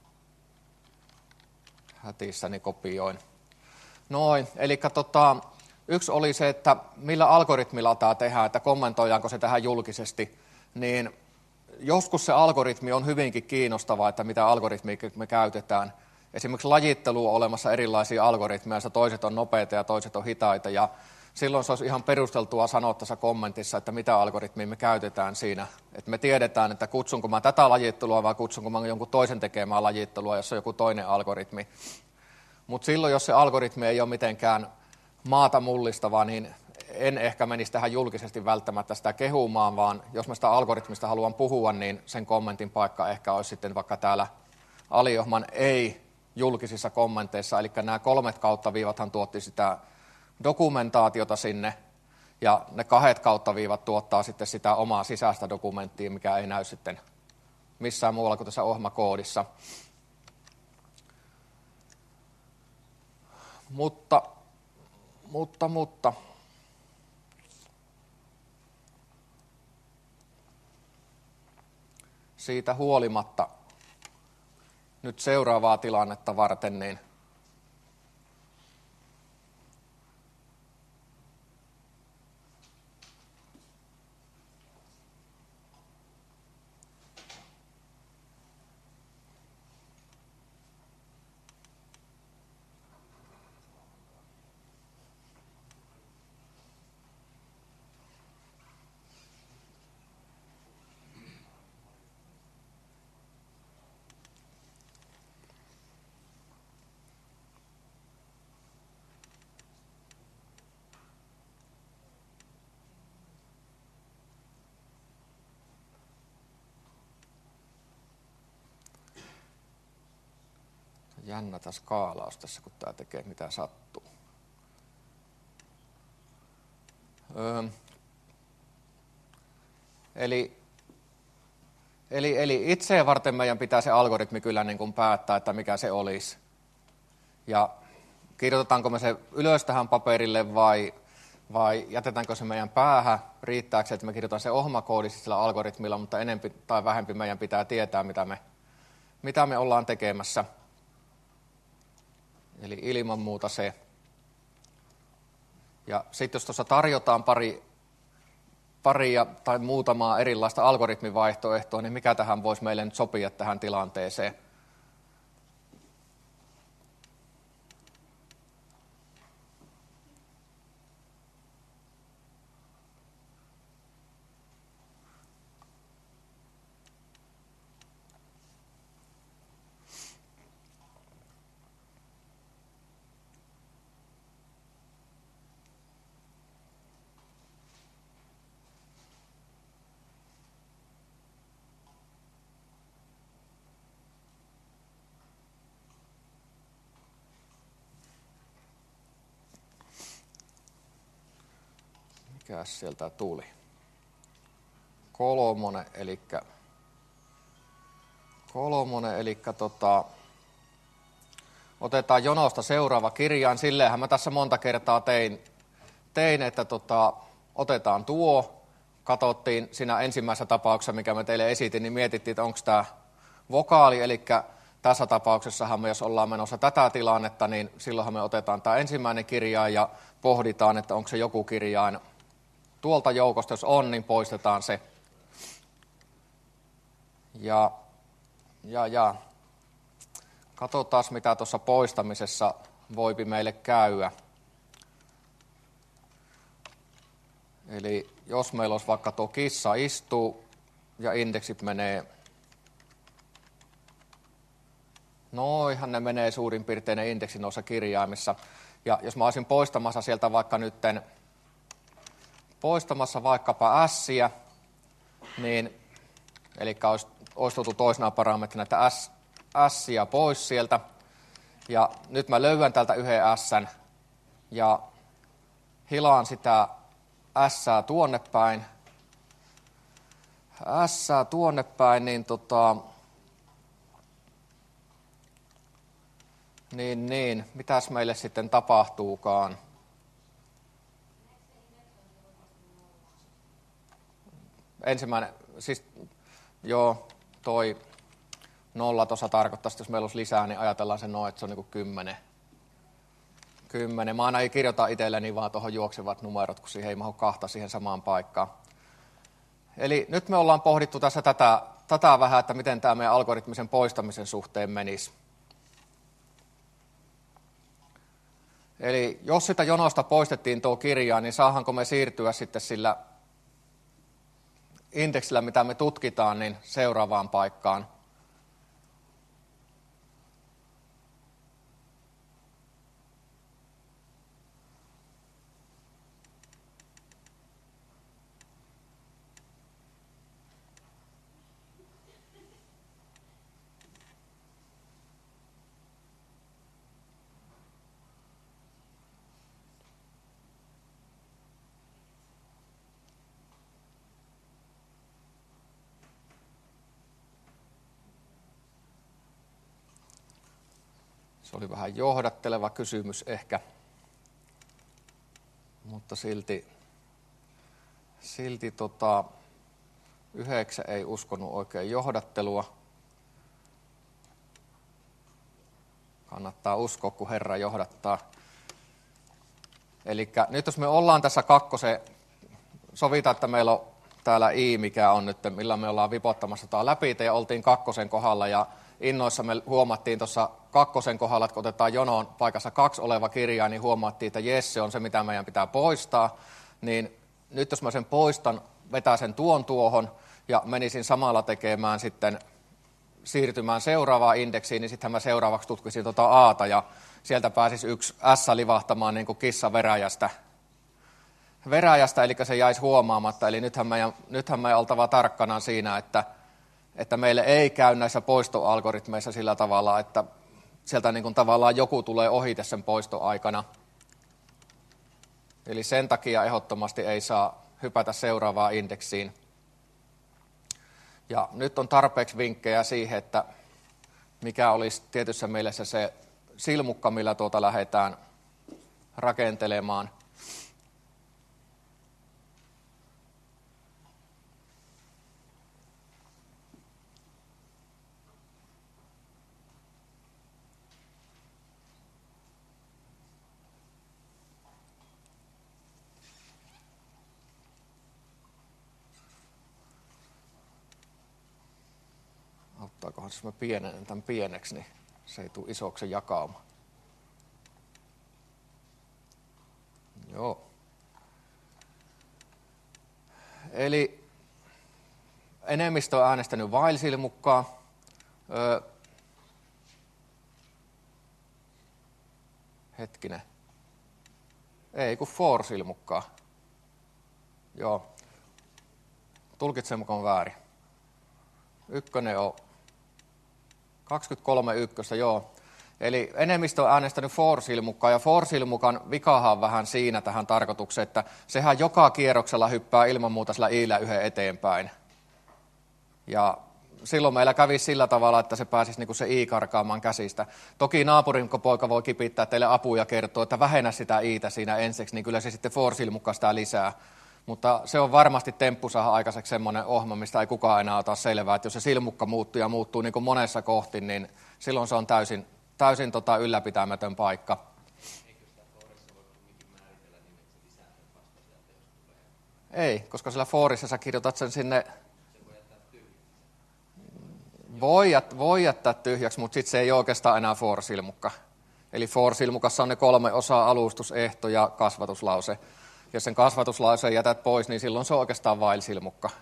hätissäni kopioin. Noin, elikkä tota, yksi oli se, että millä algoritmilla tämä tehdään, että kommentoidaanko se tähän julkisesti, niin joskus se algoritmi on hyvinkin kiinnostava, että mitä algoritmia me käytetään. Esimerkiksi lajittelu on olemassa erilaisia algoritmeja, joissa toiset on nopeita ja toiset on hitaita, ja silloin se olisi ihan perusteltua sanoa tässä kommentissa, että mitä algoritmia me käytetään siinä. Että me tiedetään, että kutsunko mä tätä lajittelua vai kutsunko mä jonkun toisen tekemään lajittelua, jos on joku toinen algoritmi. Mutta silloin, jos se algoritmi ei ole mitenkään maata mullistava, niin en ehkä menisi tähän julkisesti välttämättä sitä kehumaan, vaan jos mä sitä algoritmista haluan puhua, niin sen kommentin paikka ehkä olisi sitten vaikka täällä Aliohman ei-julkisissa kommenteissa, eli nämä kolmet kautta viivathan tuotti sitä dokumentaatiota sinne, ja ne kahdet kautta viivat tuottaa sitten sitä omaa sisäistä dokumenttia, mikä ei näy sitten missään muualla kuin tässä ohjelmakoodissa. Mutta, mutta, mutta, siitä huolimatta nyt seuraavaa tilannetta varten, niin jännä tämä skaalaus tässä, kun tämä tekee mitä sattuu. Öö. Eli, eli, eli itseä varten meidän pitää se algoritmi kyllä niin kuin päättää, että mikä se olisi. Ja kirjoitetaanko me se ylös tähän paperille vai, vai jätetäänkö se meidän päähän? Riittääkö se, että me kirjoitetaan se ohjelmakoodissa sillä algoritmilla, mutta enempi tai vähempi meidän pitää tietää, mitä me, mitä me ollaan tekemässä. Eli ilman muuta se. Ja sitten jos tuossa tarjotaan pari, paria tai muutamaa erilaista algoritmivaihtoehtoa, niin mikä tähän voisi meille nyt sopia tähän tilanteeseen? Mikäs sieltä tuli? Kolmonen, eli kolmonen, eli tota, otetaan jonosta seuraava kirjain. Silleenhän mä tässä monta kertaa tein, tein että tota, otetaan tuo. Katsottiin siinä ensimmäisessä tapauksessa, mikä mä teille esitin, niin mietittiin, että onko tämä vokaali, eli tässä tapauksessahan me, jos ollaan menossa tätä tilannetta, niin silloinhan me otetaan tämä ensimmäinen kirjain ja pohditaan, että onko se joku kirjain tuolta joukosta. Jos on, niin poistetaan se. Ja, ja, ja. Katsotaan, mitä tuossa poistamisessa voipi meille käydä. Eli jos meillä olisi vaikka tuo kissa istuu ja indeksit menee, noihan ne menee suurin piirtein ne indeksit noissa kirjaimissa. Ja jos mä olisin poistamassa sieltä vaikka nytten, poistamassa vaikkapa ässiä, niin, eli olisi, olisi tuotu toisena parametrina, että S, ässiä pois sieltä. Ja nyt mä löydän täältä yhden ässän ja hilaan sitä ässää tuonne päin. Ässää tuonne päin, niin tota, niin, niin, mitäs meille sitten tapahtuukaan? Ensimmäinen, siis joo, toi nolla tuossa tarkoittaa, että jos meillä olisi lisää, niin ajatellaan sen noin, että se on niin kuin kymmenen. Kymmenen. Mä aina ei kirjoita itselleni vaan tuohon juoksevat numerot, kun siihen ei mahdu kahta siihen samaan paikkaan. Eli nyt me ollaan pohdittu tässä tätä, tätä vähän, että miten tämä meidän algoritmisen poistamisen suhteen menisi. Eli jos sitä jonosta poistettiin tuo kirjaa, niin saahanko me siirtyä sitten sillä indeksillä, mitä me tutkitaan, niin seuraavaan paikkaan. Se oli vähän johdatteleva kysymys ehkä, mutta silti, silti tota, yhdeksän ei uskonut oikein johdattelua. Kannattaa uskoa, kun Herra johdattaa. Eli nyt jos me ollaan tässä kakkosen, sovitaan, että meillä on täällä i, mikä on nyt, millä me ollaan vipottamassa tämä läpi, ja oltiin kakkosen kohdalla, ja innoissa me huomattiin tuossa kakkosen kohdalla, että kun otetaan jonoon paikassa kaksi oleva kirjaa, niin huomattiin, että jes, se on se, mitä meidän pitää poistaa. Niin nyt jos mä sen poistan, vetää sen tuon tuohon ja menisin samalla tekemään sitten, siirtymään seuraavaan indeksiin, niin sittenhän mä seuraavaksi tutkisin tuota aata ja sieltä pääsisi yksi S livahtamaan niin kuin kissa veräjästä. Veräjästä, eli se jäisi huomaamatta. Eli nythän meidän, nythän meidän oltava tarkkana siinä, että että meille ei käy näissä poistoalgoritmeissa sillä tavalla, että sieltä niin kuin tavallaan joku tulee ohite sen poistoaikana. Eli sen takia ehdottomasti ei saa hypätä seuraavaan indeksiin. Ja nyt on tarpeeksi vinkkejä siihen, että mikä olisi tietyssä mielessä se silmukka, millä tuota lähdetään rakentelemaan. Auttaakohan, jos mä pienennän tämän pieneksi, niin se ei tule isoksi jakauma. Joo. Eli enemmistö on äänestänyt while-silmukkaa. Öö, hetkinen. Ei, kun for-silmukkaa. Joo. Tulkitsemako on väärin? Ykkönen on kaksikymmentäkolme ykköstä, joo. Eli enemmistö on äänestänyt for-silmukkaa, ja for-silmukan vikahan on vähän siinä tähän tarkoitukseen, että sehän joka kierroksella hyppää ilman muuta sillä iillä yhden eteenpäin. Ja silloin meillä kävisi sillä tavalla, että se pääsisi niin kuin se i karkaamaan käsistä. Toki naapurin poika voi kipittää teille apuja ja kertoa, että vähennä sitä iitä siinä ensiksi, niin kyllä se sitten for-silmukka sitä lisää. Mutta se on varmasti temppu saada aikaiseksi semmoinen ohjelma, mistä ei kukaan enää ota selvää, että jos se silmukka muuttuu ja muuttuu niin kuin monessa kohti, niin silloin se on täysin, täysin tota ylläpitämätön paikka. Eikö sitä forissa voi kuitenkin määritellä niin, että se lisää sen vasta sieltä, jos tulee? Ei, koska sillä forissa sä kirjoitat sen sinne. Se voi jättää tyhjäksi. Voi, jät, voi jättää tyhjäksi, mutta sitten se ei ole oikeastaan enää for-silmukka. Eli for-silmukassa on ne kolme osaa, alustus, ehto ja kasvatuslause. Jos sen kasvatuslauseen jätät pois, niin silloin se on oikeastaan while-silmukka.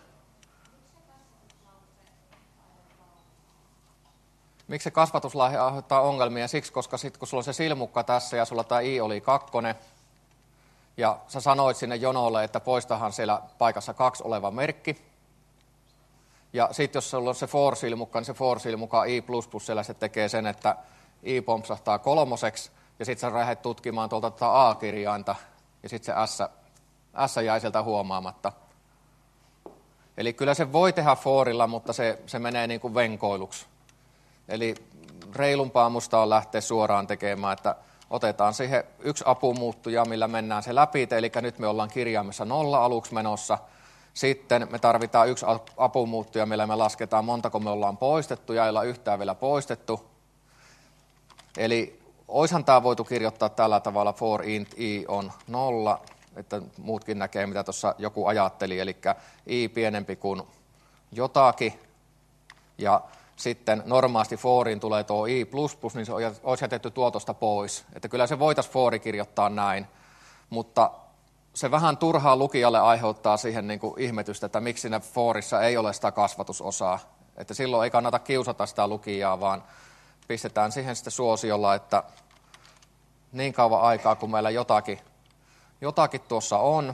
Miksi se kasvatuslaihe aiheuttaa ongelmia? Siksi, koska sitten kun sulla on se silmukka tässä ja sulla tämä i oli kakkonen, ja sä sanoit sinne jonolle, että poistahan siellä paikassa kaksi oleva merkki. Ja sitten jos sulla on se for-silmukka, niin se for-silmukka i plus plus siellä se tekee sen, että i pompsahtaa kolmoseksi, ja sitten sä lähdet tutkimaan tuolta tätä a-kirjainta, ja sitten se s, s jäi sieltä huomaamatta. Eli kyllä se voi tehdä forilla, mutta se, se menee niin kuin venkoiluksi. Eli reilumpaa musta on lähteä suoraan tekemään, että otetaan siihen yksi apumuuttuja, millä mennään se läpi, eli nyt me ollaan kirjaimessa nolla aluksi menossa. Sitten me tarvitaan yksi apumuuttuja, millä me lasketaan montako me ollaan poistettu ja ei olla yhtään vielä poistettu. Eli oishan tämä voitu kirjoittaa tällä tavalla for int i on nolla, että muutkin näkee, mitä tuossa joku ajatteli, eli i pienempi kuin jotakin, ja sitten normaalisti foriin tulee tuo i plus plus, niin se olisi jätetty tuotosta pois. Että kyllä se voitaisiin fori kirjoittaa näin, mutta se vähän turhaa lukijalle aiheuttaa siihen niin kuin ihmetystä, että miksi siinä forissa ei ole sitä kasvatusosaa. Että silloin ei kannata kiusata sitä lukijaa, vaan pistetään siihen sitten suosiolla, että niin kauan aikaa, kun meillä jotakin, jotakin tuossa on.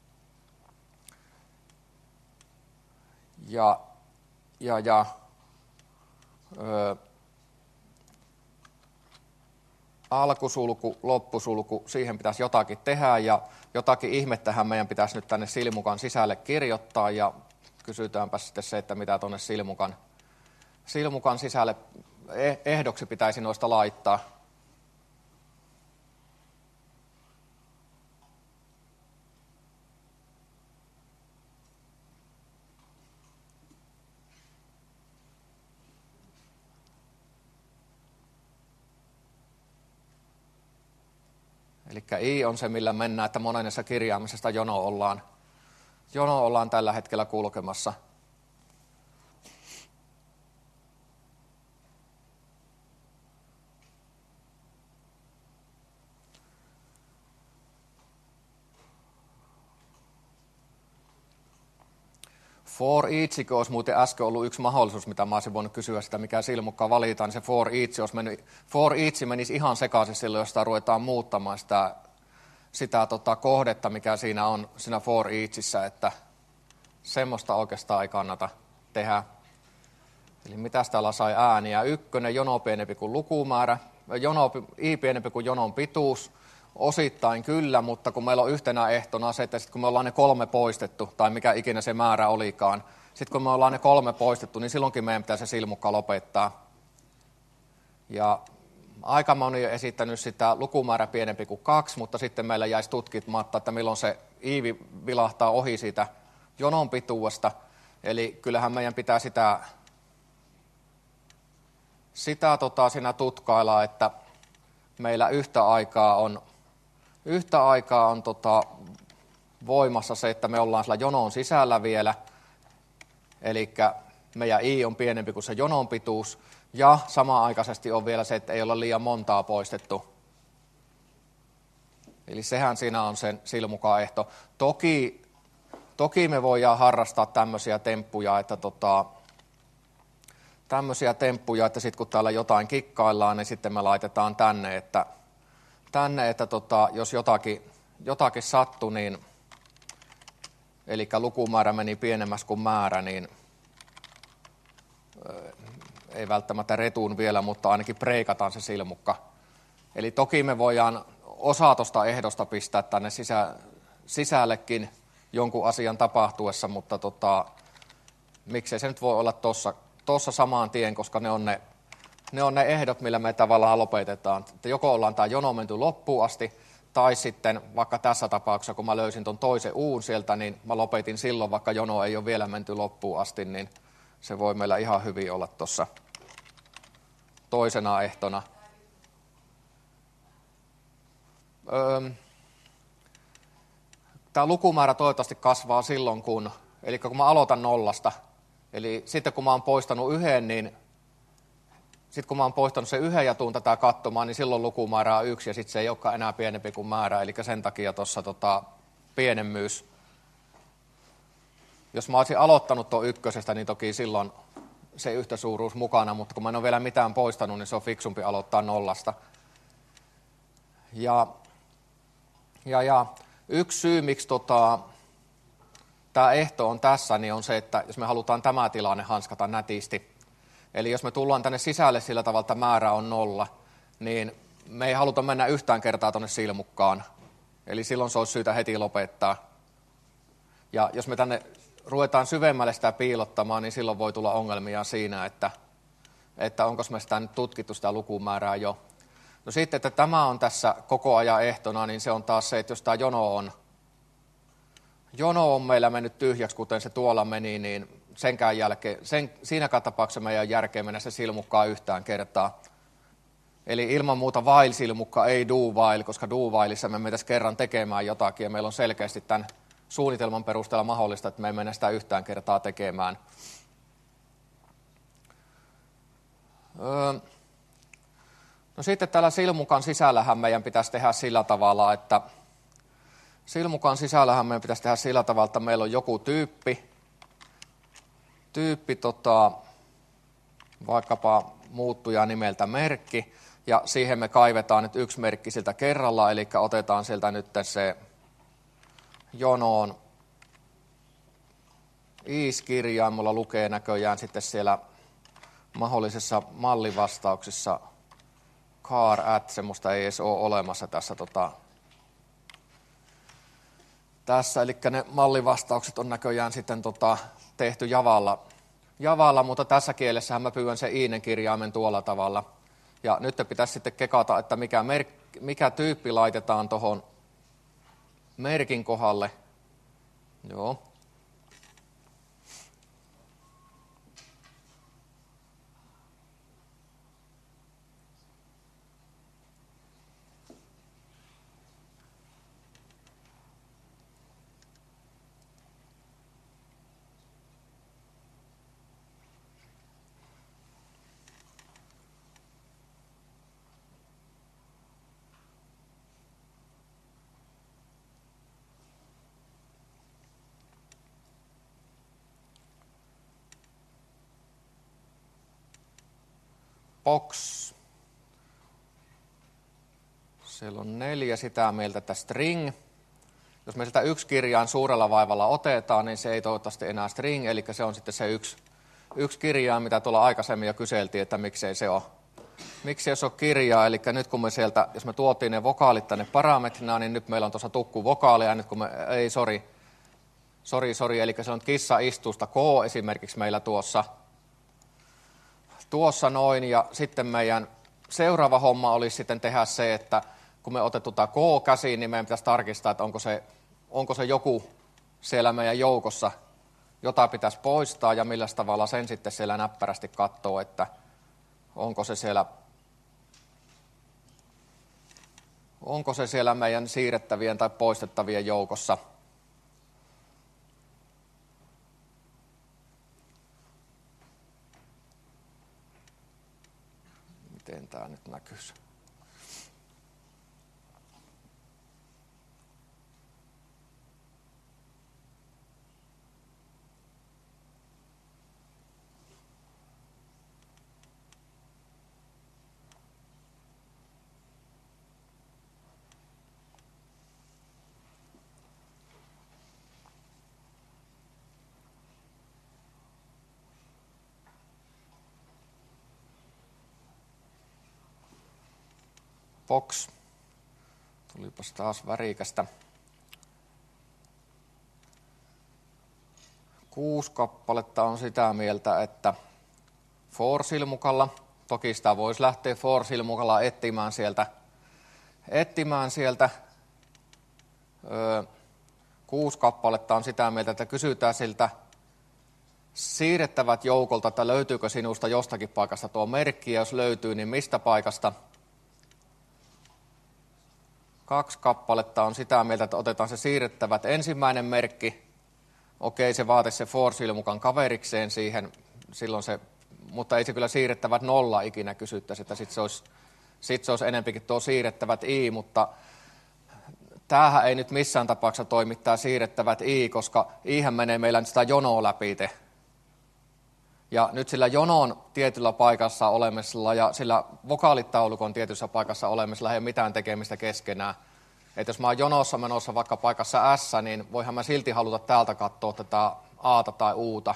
Ja, ja, ja Öö, alkusulku, loppusulku, siihen pitäisi jotakin tehdä ja jotakin ihmettähän meidän pitäisi nyt tänne silmukan sisälle kirjoittaa ja kysytäänpä sitten se, että mitä tuonne silmukan, silmukan sisälle ehdoksi pitäisi noista laittaa. Eli i on se, millä mennään, että monennessa kirjaamisesta jono ollaan, jono ollaan tällä hetkellä kulkemassa. For each olisi muuten äsken ollut yksi mahdollisuus, mitä mä olisin voinut kysyä sitä, mikä silmukka valitaan, niin se for each, olisi mennyt, for each menisi ihan sekaisin silloin, jos sitä ruvetaan muuttamaan sitä, sitä tota, kohdetta, mikä siinä on siinä for eachissä, että semmoista oikeastaan ei kannata tehdä. Eli mitä täällä sai ääniä? Ykkönen, jono pienempi kuin lukumäärä, jono, i pienempi kuin jonon pituus. Osittain kyllä, mutta kun meillä on yhtenä ehtona se, että sit kun me ollaan ne kolme poistettu, tai mikä ikinä se määrä olikaan, sitten kun me ollaan ne kolme poistettu, niin silloinkin meidän pitää se silmukka lopettaa. Ja aika moni on esittänyt sitä lukumäärä pienempi kuin kaksi, mutta sitten meillä jäisi tutkimatta, että milloin se iivi vilahtaa ohi siitä jonon pituudesta. Eli kyllähän meidän pitää sitä, sitä tota, siinä tutkailla, että meillä yhtä aikaa on Yhtä aikaa on tota, voimassa se, että me ollaan sillä jonon sisällä vielä, eli meidän i on pienempi kuin se jonon pituus, ja samanaikaisesti on vielä se, että ei olla liian montaa poistettu. Eli sehän siinä on sen silmukaehto. Toki, toki me voidaan harrastaa tämmöisiä temppuja, että tota, tämmöisiä temppuja, että sitten kun täällä jotain kikkaillaan, niin sitten me laitetaan tänne, että tänne, että tota, jos jotakin, jotakin sattui, niin, eli lukumäärä meni pienemmäksi kuin määrä, niin ei välttämättä retuun vielä, mutta ainakin preikataan se silmukka. Eli toki me voidaan osa tuosta ehdosta pistää tänne sisä, sisällekin jonkun asian tapahtuessa, mutta tota, miksei se nyt voi olla tuossa samaan tien, koska ne on ne, ne on ne ehdot, millä me tavallaan lopetetaan. Että joko ollaan tämä jono menty loppuun asti, tai sitten vaikka tässä tapauksessa, kun mä löysin tuon toisen uun sieltä, niin mä lopetin silloin, vaikka jono ei ole vielä menty loppuun asti, niin se voi meillä ihan hyvin olla tuossa toisena ehtona. Öö, tämä lukumäärä toivottavasti kasvaa silloin, kun, eli kun mä aloitan nollasta, eli sitten kun mä oon poistanut yhden, niin sitten kun mä oon poistanut sen yhden ja tuun tätä katsomaan, niin silloin lukumäärä on yksi ja sitten se ei olekaan enää pienempi kuin määrä, eli sen takia tuossa tota, pienemmyys. Jos mä olisin aloittanut tuon ykkösestä, niin toki silloin se yhtä suuruus mukana, mutta kun mä en ole vielä mitään poistanut, niin se on fiksumpi aloittaa nollasta. Ja, ja, ja yksi syy, miksi tota, tämä ehto on tässä, niin on se, että jos me halutaan tämä tilanne hanskata nätisti, eli jos me tullaan tänne sisälle sillä tavalla, että määrä on nolla, niin me ei haluta mennä yhtään kertaa tuonne silmukkaan. Eli silloin se olisi syytä heti lopettaa. Ja jos me tänne ruvetaan syvemmälle sitä piilottamaan, niin silloin voi tulla ongelmia siinä, että, että onko me sitä nyt tutkittu sitä lukumäärää jo. No sitten, että tämä on tässä koko ajan ehtona, niin se on taas se, että jos tämä jono on, jono on meillä mennyt tyhjäksi, kuten se tuolla meni, niin senkään jälkeen, sen, siinäkään tapauksessa meidän on järkeä mennä se silmukkaan yhtään kertaa. Eli ilman muuta while-silmukka ei do while, koska do whileissa me mentäisiin kerran tekemään jotakin, ja meillä on selkeästi tämän suunnitelman perusteella mahdollista, että me ei mennä sitä yhtään kertaa tekemään. Öö. No sitten täällä silmukan sisällähän meidän pitäisi tehdä sillä tavalla, että silmukan sisällähän meidän pitäisi tehdä sillä tavalla, että meillä on joku tyyppi, tyyppi tota, vaikkapa muuttuja nimeltä merkki, ja siihen me kaivetaan nyt yksi merkki siltä kerralla, eli otetaan sieltä nyt se jonoon is-kirjain, mulla lukee näköjään sitten siellä mahdollisessa mallivastauksessa car at, semmoista ei edes ole olemassa tässä, tota, tässä eli ne mallivastaukset on näköjään sitten tota, tehty Javalla, Javalla, mutta tässä kielessähän mä pyydän sen iinen kirjaimen tuolla tavalla. Ja nyt pitäisi sitten kekata, että mikä, merk, mikä tyyppi laitetaan tuohon merkin kohdalle. Joo. Box. Siellä on neljä sitä mieltä, että string. Jos me sitä yksi kirjain suurella vaivalla otetaan, niin se ei toivottavasti enää string, eli se on sitten se yksi, yksi kirjain, mitä tuolla aikaisemmin jo kyseltiin, että miksei se ole. Miksi jos on kirjaa, eli nyt kun me sieltä, jos me tuotiin ne vokaalit tänne parametrina, niin nyt meillä on tuossa tukku vokaaleja, nyt kun me, ei sori, sori, sori, eli se on kissa istusta K esimerkiksi meillä tuossa. Tuossa noin, ja sitten meidän seuraava homma olisi sitten tehdä se, että kun me otetaan K käsiin, niin meidän pitäisi tarkistaa, että onko se, onko se joku siellä meidän joukossa, jota pitäisi poistaa, ja millä tavalla sen sitten siellä näppärästi katsoo, että onko se siellä, onko se siellä meidän siirrettävien tai poistettavien joukossa. Miten tämä nyt näkyisi? Box. Tulipas taas värikästä. Kuusi kappaletta on sitä mieltä, että for-silmukalla, toki sitä voisi lähteä for-silmukalla etsimään sieltä, etsimään sieltä. Öö, kuusi kappaletta on sitä mieltä, että kysytään siltä siirrettävät joukolta, että löytyykö sinusta jostakin paikasta tuo merkki, ja jos löytyy, niin mistä paikasta. Kaksi kappaletta on sitä mieltä, että otetaan se siirrettävät ensimmäinen merkki. Okei, se vaatisi se for-silmukan kaverikseen siihen, silloin se, mutta ei se kyllä siirrettävät nolla ikinä kysyttäisi, että sitten se olisi, sit se olisi enempikin tuo siirrettävät i, mutta tämähän ei nyt missään tapauksessa toimi tämä siirrettävät i, koska ihän menee meillä nyt sitä jonoa läpite. Ja nyt sillä jonon tietyllä paikassa olemisella ja sillä vokaalitaulukon tietyssä paikassa olemisella ei ole mitään tekemistä keskenään. Että jos mä oon jonossa menossa vaikka paikassa S, niin voihan mä silti haluta täältä katsoa tätä A:ta tai U:ta.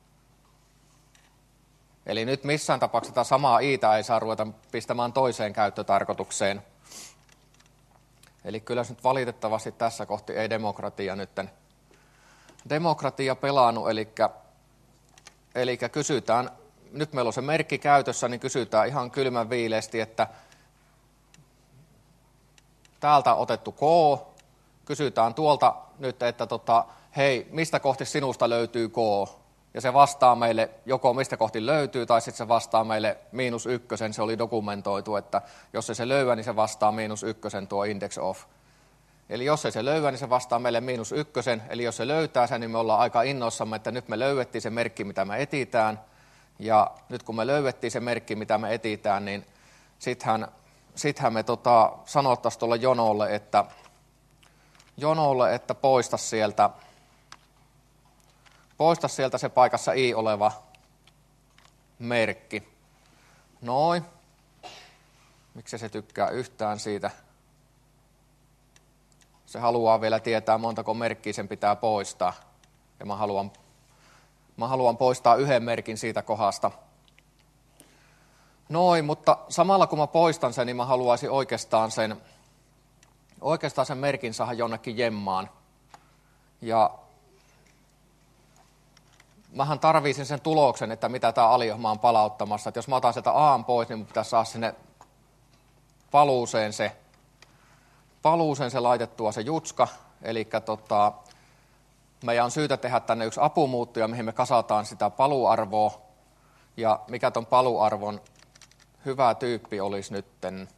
Eli nyt missään tapauksessa tätä samaa i:tä ei saa ruveta pistämään toiseen käyttötarkoitukseen. Eli kyllä nyt valitettavasti tässä kohti ei demokratia nytten demokratia pelannut, eli, eli kysytään, nyt meillä on se merkki käytössä, niin kysytään ihan kylmän viileesti, että täältä on otettu K, kysytään tuolta nyt, että tota, hei, mistä kohti sinusta löytyy K? Ja se vastaa meille joko mistä kohti löytyy, tai sitten se vastaa meille miinus ykkösen, se oli dokumentoitu, että jos ei se löyä, niin se vastaa miinus ykkösen tuo index of. Eli jos ei se löyä, niin se vastaa meille miinus ykkösen, eli jos se löytää sen, niin me ollaan aika innoissamme, että nyt me löydettiin se merkki, mitä me etitään, ja nyt kun me löydettiin se merkki, mitä me etitään, niin sittenhän, sittenhän me tota, sanottaisiin tuolle jonolle, että, jonolle, että poista sieltä, poista sieltä se paikassa i oleva merkki. Noin. Miksi se tykkää yhtään siitä? Se haluaa vielä tietää, montako merkkiä sen pitää poistaa. Ja mä haluan, mä haluan poistaa yhden merkin siitä kohdasta. Noin, mutta samalla kun mä poistan sen, niin mä haluaisin oikeastaan sen, oikeastaan sen merkin saada jonnekin jemmaan. Ja mähän tarviisin sen tuloksen, että mitä tämä aliohma on palauttamassa. Että jos mä otan sieltä A:n pois, niin mun pitäisi saada sinne paluuseen se, paluuseen se laitettua se jutska. Eli tota, meidän on syytä tehdä tänne yksi apumuuttuja, mihin me kasataan sitä paluarvoa. Ja mikä ton paluarvon hyvä tyyppi olisi nytten.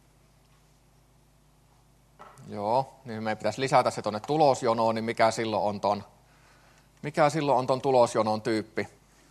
Joo, niin meidän pitäisi lisätä se tuonne tulosjonoon, niin mikä silloin on ton, mikä silloin on ton tulosjonon tyyppi.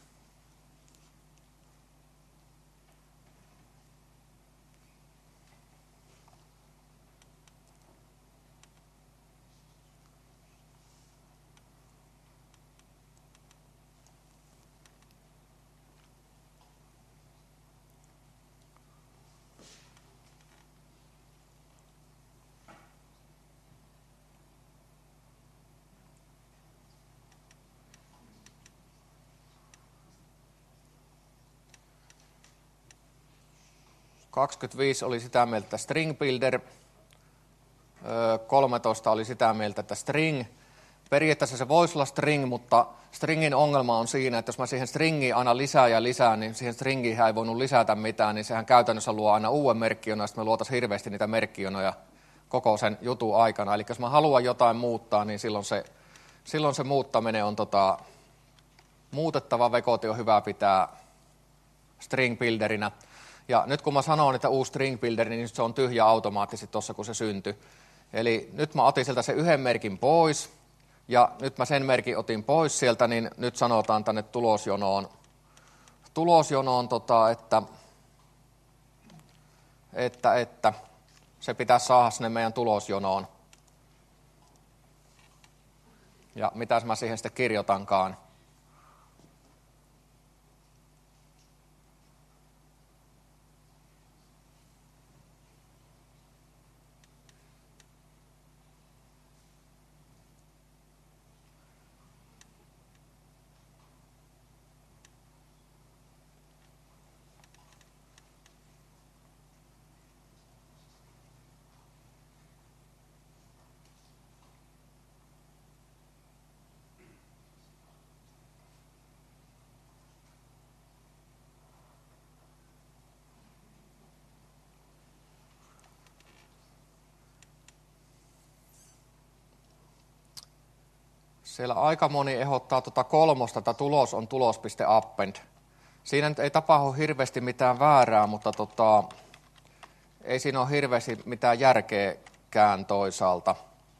kaksikymmentäviisi oli sitä mieltä, että string builder, kolmetoista oli sitä mieltä, että string. Periaatteessa se voisi olla string, mutta stringin ongelma on siinä, että jos mä siihen stringiin aina lisää ja lisää, niin siihen stringiin ei voinut lisätä mitään, niin sehän käytännössä luo aina uuden merkkijonon, ja sitten me luotaisiin hirveästi niitä merkkijonoja koko sen jutun aikana. Eli jos mä haluan jotain muuttaa, niin silloin se, silloin se muuttaminen on tota, muutettava vekoti on hyvä pitää string builderinä. Ja nyt kun mä sanon, että uusi string builderi, niin se on tyhjä automaattisesti tuossa, kun se syntyi. Eli nyt mä otin sieltä se yhden merkin pois, ja nyt mä sen merkin otin pois sieltä, niin nyt sanotaan tänne tulosjonoon, tulosjonoon tota, että, että, että se pitäisi saada sinne meidän tulosjonoon. Ja mitäs mä siihen sitten kirjoitankaan. Siellä aika moni ehdottaa tuota kolmosta, että tulos on tulos.append. Siinä nyt ei tapahdu hirveästi mitään väärää, mutta tota, ei siinä ole hirveästi mitään järkeäkään toisaalta.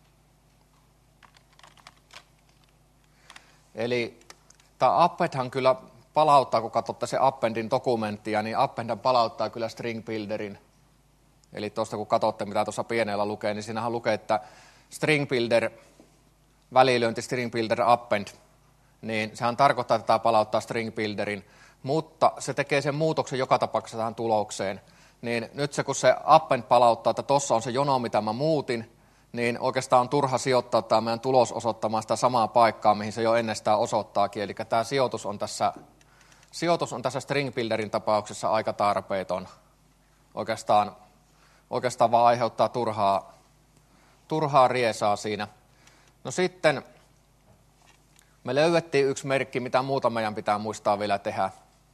Eli tämä appendhan kyllä palauttaa, kun katsotte se appendin dokumenttia, niin appendhan palauttaa kyllä string builderin Eli tuosta kun katsotte, mitä tuossa pienellä lukee, niin siinähän lukee, että string builder, välilyönti string builder append, niin sehän tarkoittaa, että tämä palauttaa string builderin, mutta se tekee sen muutoksen joka tapauksessa tähän tulokseen. Niin nyt se, kun se append palauttaa, että tuossa on se jono, mitä mä muutin, niin oikeastaan on turha sijoittaa tämä meidän tulos osoittamaan sitä samaa paikkaa, mihin se jo ennestään osoittaakin. Eli tämä sijoitus on tässä, sijoitus on tässä string builderin tapauksessa aika tarpeeton. Oikeastaan, oikeastaan vaan aiheuttaa turhaa, turhaa riesaa siinä. No sitten me löydettiin yksi merkki, mitä muuta meidän pitää muistaa vielä tehdä.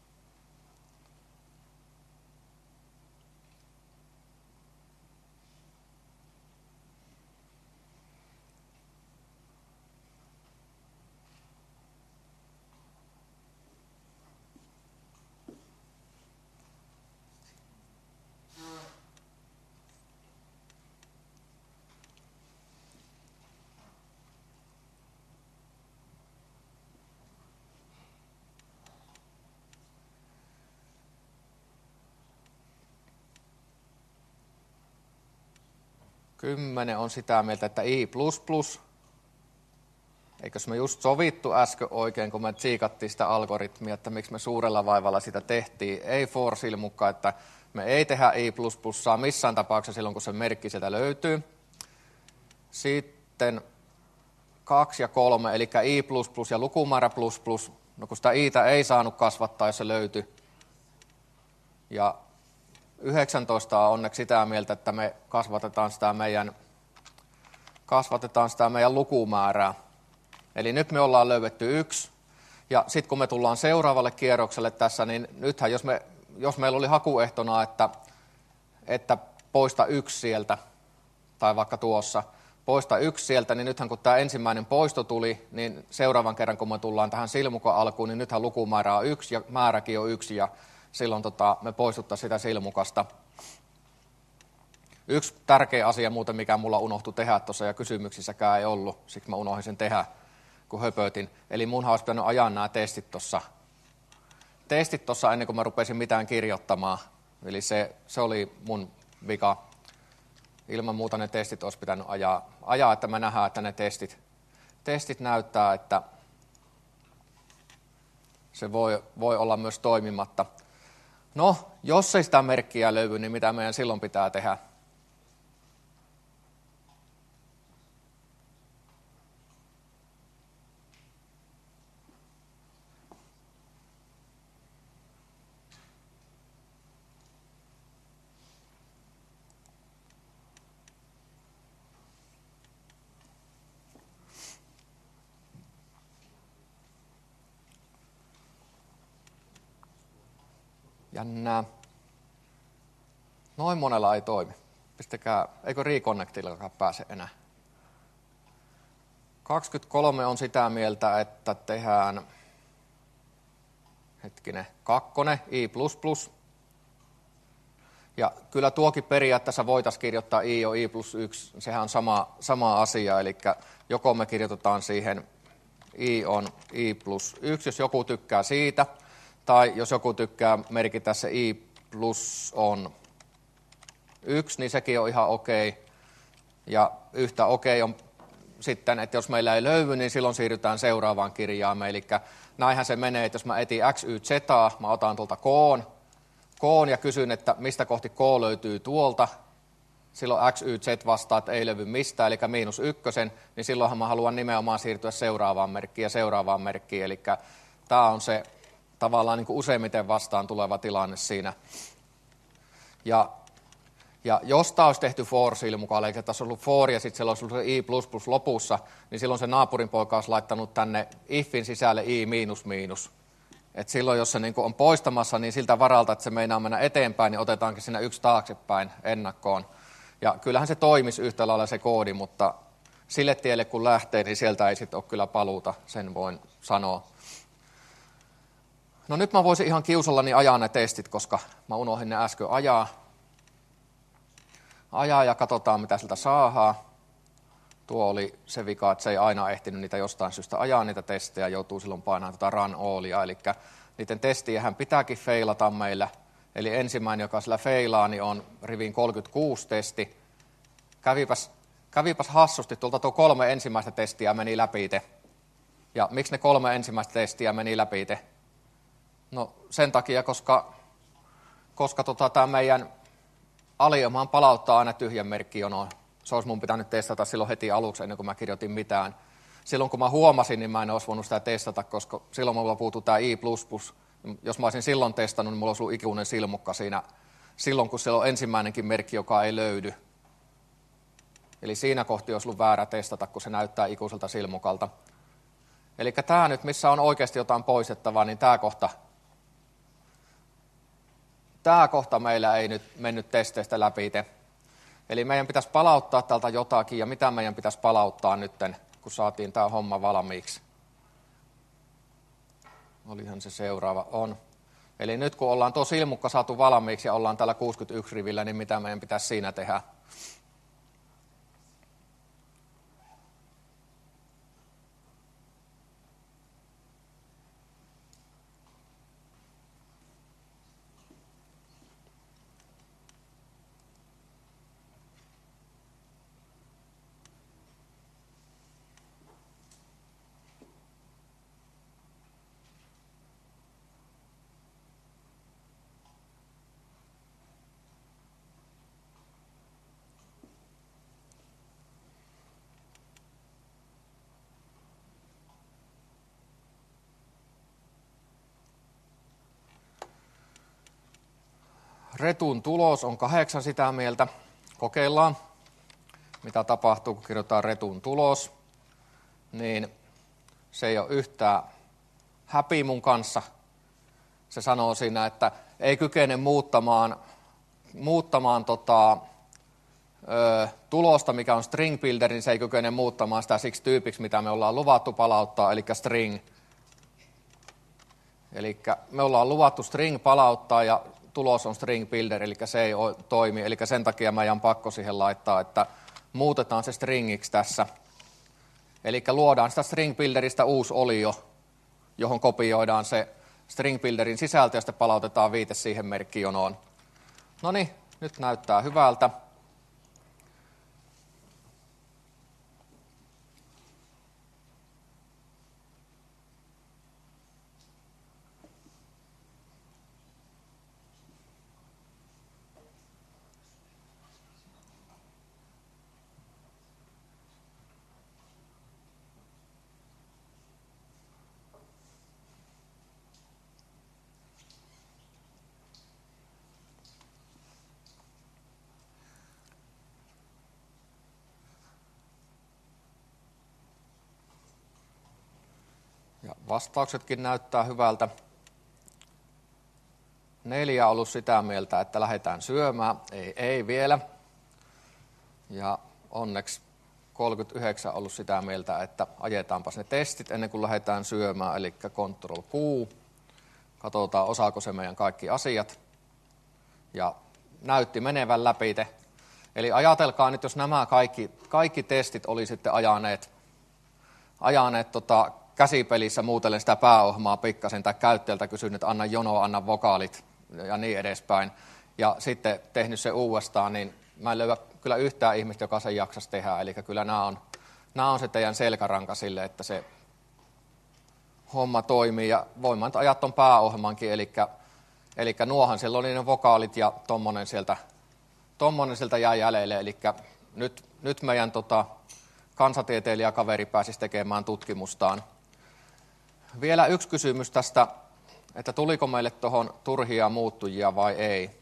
Kymmenen on sitä mieltä, että i plus plus. Eikös me just sovittu äsken oikein, kun me tsiikattiin sitä algoritmia, että miksi me suurella vaivalla sitä tehtiin. Ei for mukaan, että me ei tehdä i plus plusaa missään tapauksessa silloin, kun se merkki sieltä löytyy. Sitten kaksi ja kolme, eli i plus plus ja lukumäärä plus plus. No kun sitä i'tä ei saanut kasvattaa, jos se löytyi. Ja yhdeksäntoista on onneksi sitä mieltä, että me kasvatetaan sitä meidän, kasvatetaan sitä meidän lukumäärää. Eli nyt me ollaan löydetty yksi, ja sitten kun me tullaan seuraavalle kierrokselle tässä, niin nythän jos, me, jos meillä oli hakuehtona, että, että poista yksi sieltä, tai vaikka tuossa, poista yksi sieltä, niin nythän kun tämä ensimmäinen poisto tuli, niin seuraavan kerran kun me tullaan tähän silmukon alkuun, niin nythän lukumäärä on yksi, ja määräkin on yksi, ja silloin tota, me poistuttaisiin sitä silmukasta. Yksi tärkeä asia muuten, mikä mulla unohtui tehdä tuossa ja kysymyksissäkään ei ollut, siksi mä unohdin sen tehdä, kun höpötin. Eli munhan olisi pitänyt ajaa nämä testit tuossa testit tuossa ennen kuin mä rupesin mitään kirjoittamaan. Eli se, se oli mun vika. Ilman muuta ne testit olisi pitänyt ajaa, ajaa että me nähdään, että ne testit, testit näyttää, että se voi, voi olla myös toimimatta. No, jos ei sitä merkkiä löydy, niin mitä meidän silloin pitää tehdä? Jännää. Noin monella ei toimi. Pistäkää, eikö Reconnectillakaan pääse enää? kaksikymmentäkolme on sitä mieltä, että tehdään, hetkinen, kakkonen, i plus plus. Ja kyllä tuokin periaatteessa voitaisiin kirjoittaa i jo i plus yksi, sehän on sama, sama asia, eli joko me kirjoitetaan siihen i on i plus yksi, jos joku tykkää siitä, tai jos joku tykkää merkitä se i plus on yksi, niin sekin on ihan okei. Ja yhtä okei on sitten, että jos meillä ei löydy, niin silloin siirrytään seuraavaan kirjaimeen. Eli näinhän se menee, että jos mä etin x, y, z, mä otan tuolta koon, koon ja kysyn, että mistä kohti k löytyy tuolta. Silloin x, y, z vastaa, että ei löydy mistään, eli miinus ykkösen, niin silloinhan mä haluan nimenomaan siirtyä seuraavaan merkkiin ja seuraavaan merkkiin. Eli tämä on se tavallaan niin kuin useimmiten vastaan tuleva tilanne siinä. Ja, ja jos tämä olisi tehty for-silmukalla, eli tässä olisi ollut for ja sitten siellä olisi ollut i plus plus lopussa, niin silloin se naapurin poika olisi laittanut tänne ifin sisälle i miinus miinus. Et silloin, jos se niin kuin on poistamassa, niin siltä varalta, että se meinaa mennä eteenpäin, niin otetaankin siinä yksi taaksepäin ennakkoon. Ja kyllähän se toimisi yhtä lailla se koodi, mutta sille tielle kun lähtee, niin sieltä ei sitten ole kyllä paluuta, sen voin sanoa. No nyt mä voisin ihan kiusallani ajaa ne testit, koska mä unohdin ne äsken ajaa. Ajaa ja katsotaan, mitä siltä saadaan. Tuo oli se vika, että se ei aina ehtinyt niitä jostain syystä ajaa niitä testejä, joutuu silloin painamaan tätä run allia. Eli niiden testiähän pitääkin feilata meillä. eli ensimmäinen, joka sillä feilaa, niin on rivin kolmekymmentäkuusi testi. Kävipäs, kävipäs hassusti, tuolta tuo kolme ensimmäistä testiä meni läpiite. Ja miksi ne kolme ensimmäistä testiä meni läpiite? No sen takia, koska, koska tota, tämä meidän aliomahan palauttaa aina tyhjän merkkijonoon. Se olisi mun pitänyt testata silloin heti aluksi, ennen kuin mä kirjoitin mitään. Silloin kun mä huomasin, niin mä en olisi voinut sitä testata, koska silloin mulla puuttuu tämä I plus plus. Jos mä olisin silloin testannut, niin mulla olisi ollut ikuinen silmukka siinä silloin, kun siellä on ensimmäinenkin merkki, joka ei löydy. Eli siinä kohti olisi ollut väärä testata, kun se näyttää ikuiselta silmukalta. Eli tämä nyt, missä on oikeasti jotain poistettavaa, niin tämä kohta, tämä kohta meillä ei nyt mennyt testeistä läpi. Eli meidän pitäisi palauttaa tältä jotakin, ja mitä meidän pitäisi palauttaa nyt, kun saatiin tämä homma valmiiksi. Olihan se seuraava, on. Eli nyt kun ollaan tuo silmukka saatu valmiiksi ja ollaan täällä kuusikymmentäyksi rivillä, niin mitä meidän pitäisi siinä tehdä? Retun tulos on kahdeksan sitä mieltä. Kokeillaan, mitä tapahtuu, kun kirjoitetaan retun tulos. Niin se ei ole yhtään happy mun kanssa. Se sanoo siinä, että ei kykene muuttamaan, muuttamaan tota, ö, tulosta, mikä on string builder, niin se ei kykene muuttamaan sitä siksi tyypiksi, mitä me ollaan luvattu palauttaa, eli string. Eli me ollaan luvattu string palauttaa ja tulos on string builder, eli se ei toimi. Eli sen takia meidän on pakko siihen laittaa, että muutetaan se stringiksi tässä. Eli luodaan sitä string builderista uusi olio, johon kopioidaan se string builderin sisältö ja sitten palautetaan viite siihen merkkijonoon. No niin, nyt näyttää hyvältä. Ja vastauksetkin näyttää hyvältä. Neljä on ollut sitä mieltä, että lähdetään syömään. Ei, ei vielä. Ja onneksi kolmekymmentäyhdeksän on ollut sitä mieltä, että ajetaanpas ne testit ennen kuin lähdetään syömään. Eli control Q. Katsotaan, osaako se meidän kaikki asiat. Ja näytti menevän läpi. Eli ajatelkaa nyt, jos nämä kaikki, kaikki testit oli sitten ajaneet, ajaneet tota, käsipelissä muutellen sitä pääohjelmaa pikkasen tai käyttäjältä kysynyt, että anna jono, anna vokaalit ja niin edespäin. Ja sitten tehnyt se uudestaan, niin mä en löyä kyllä yhtään ihmistä, joka sen jaksaisi tehdä. Eli kyllä nämä on, nämä on se teidän selkäranka sille, että se homma toimii. Ja voin mä nyt ajaa ton pääohjelmankin, eli, eli nuohan siellä oli ne vokaalit ja tommonen sieltä, tommonen sieltä jäi jäljelle. Eli nyt, nyt meidän tota, kansatieteilijäkaveri pääsisi tekemään tutkimustaan. Vielä yksi kysymys tästä, että tuliko meille tuohon turhia muuttujia vai ei.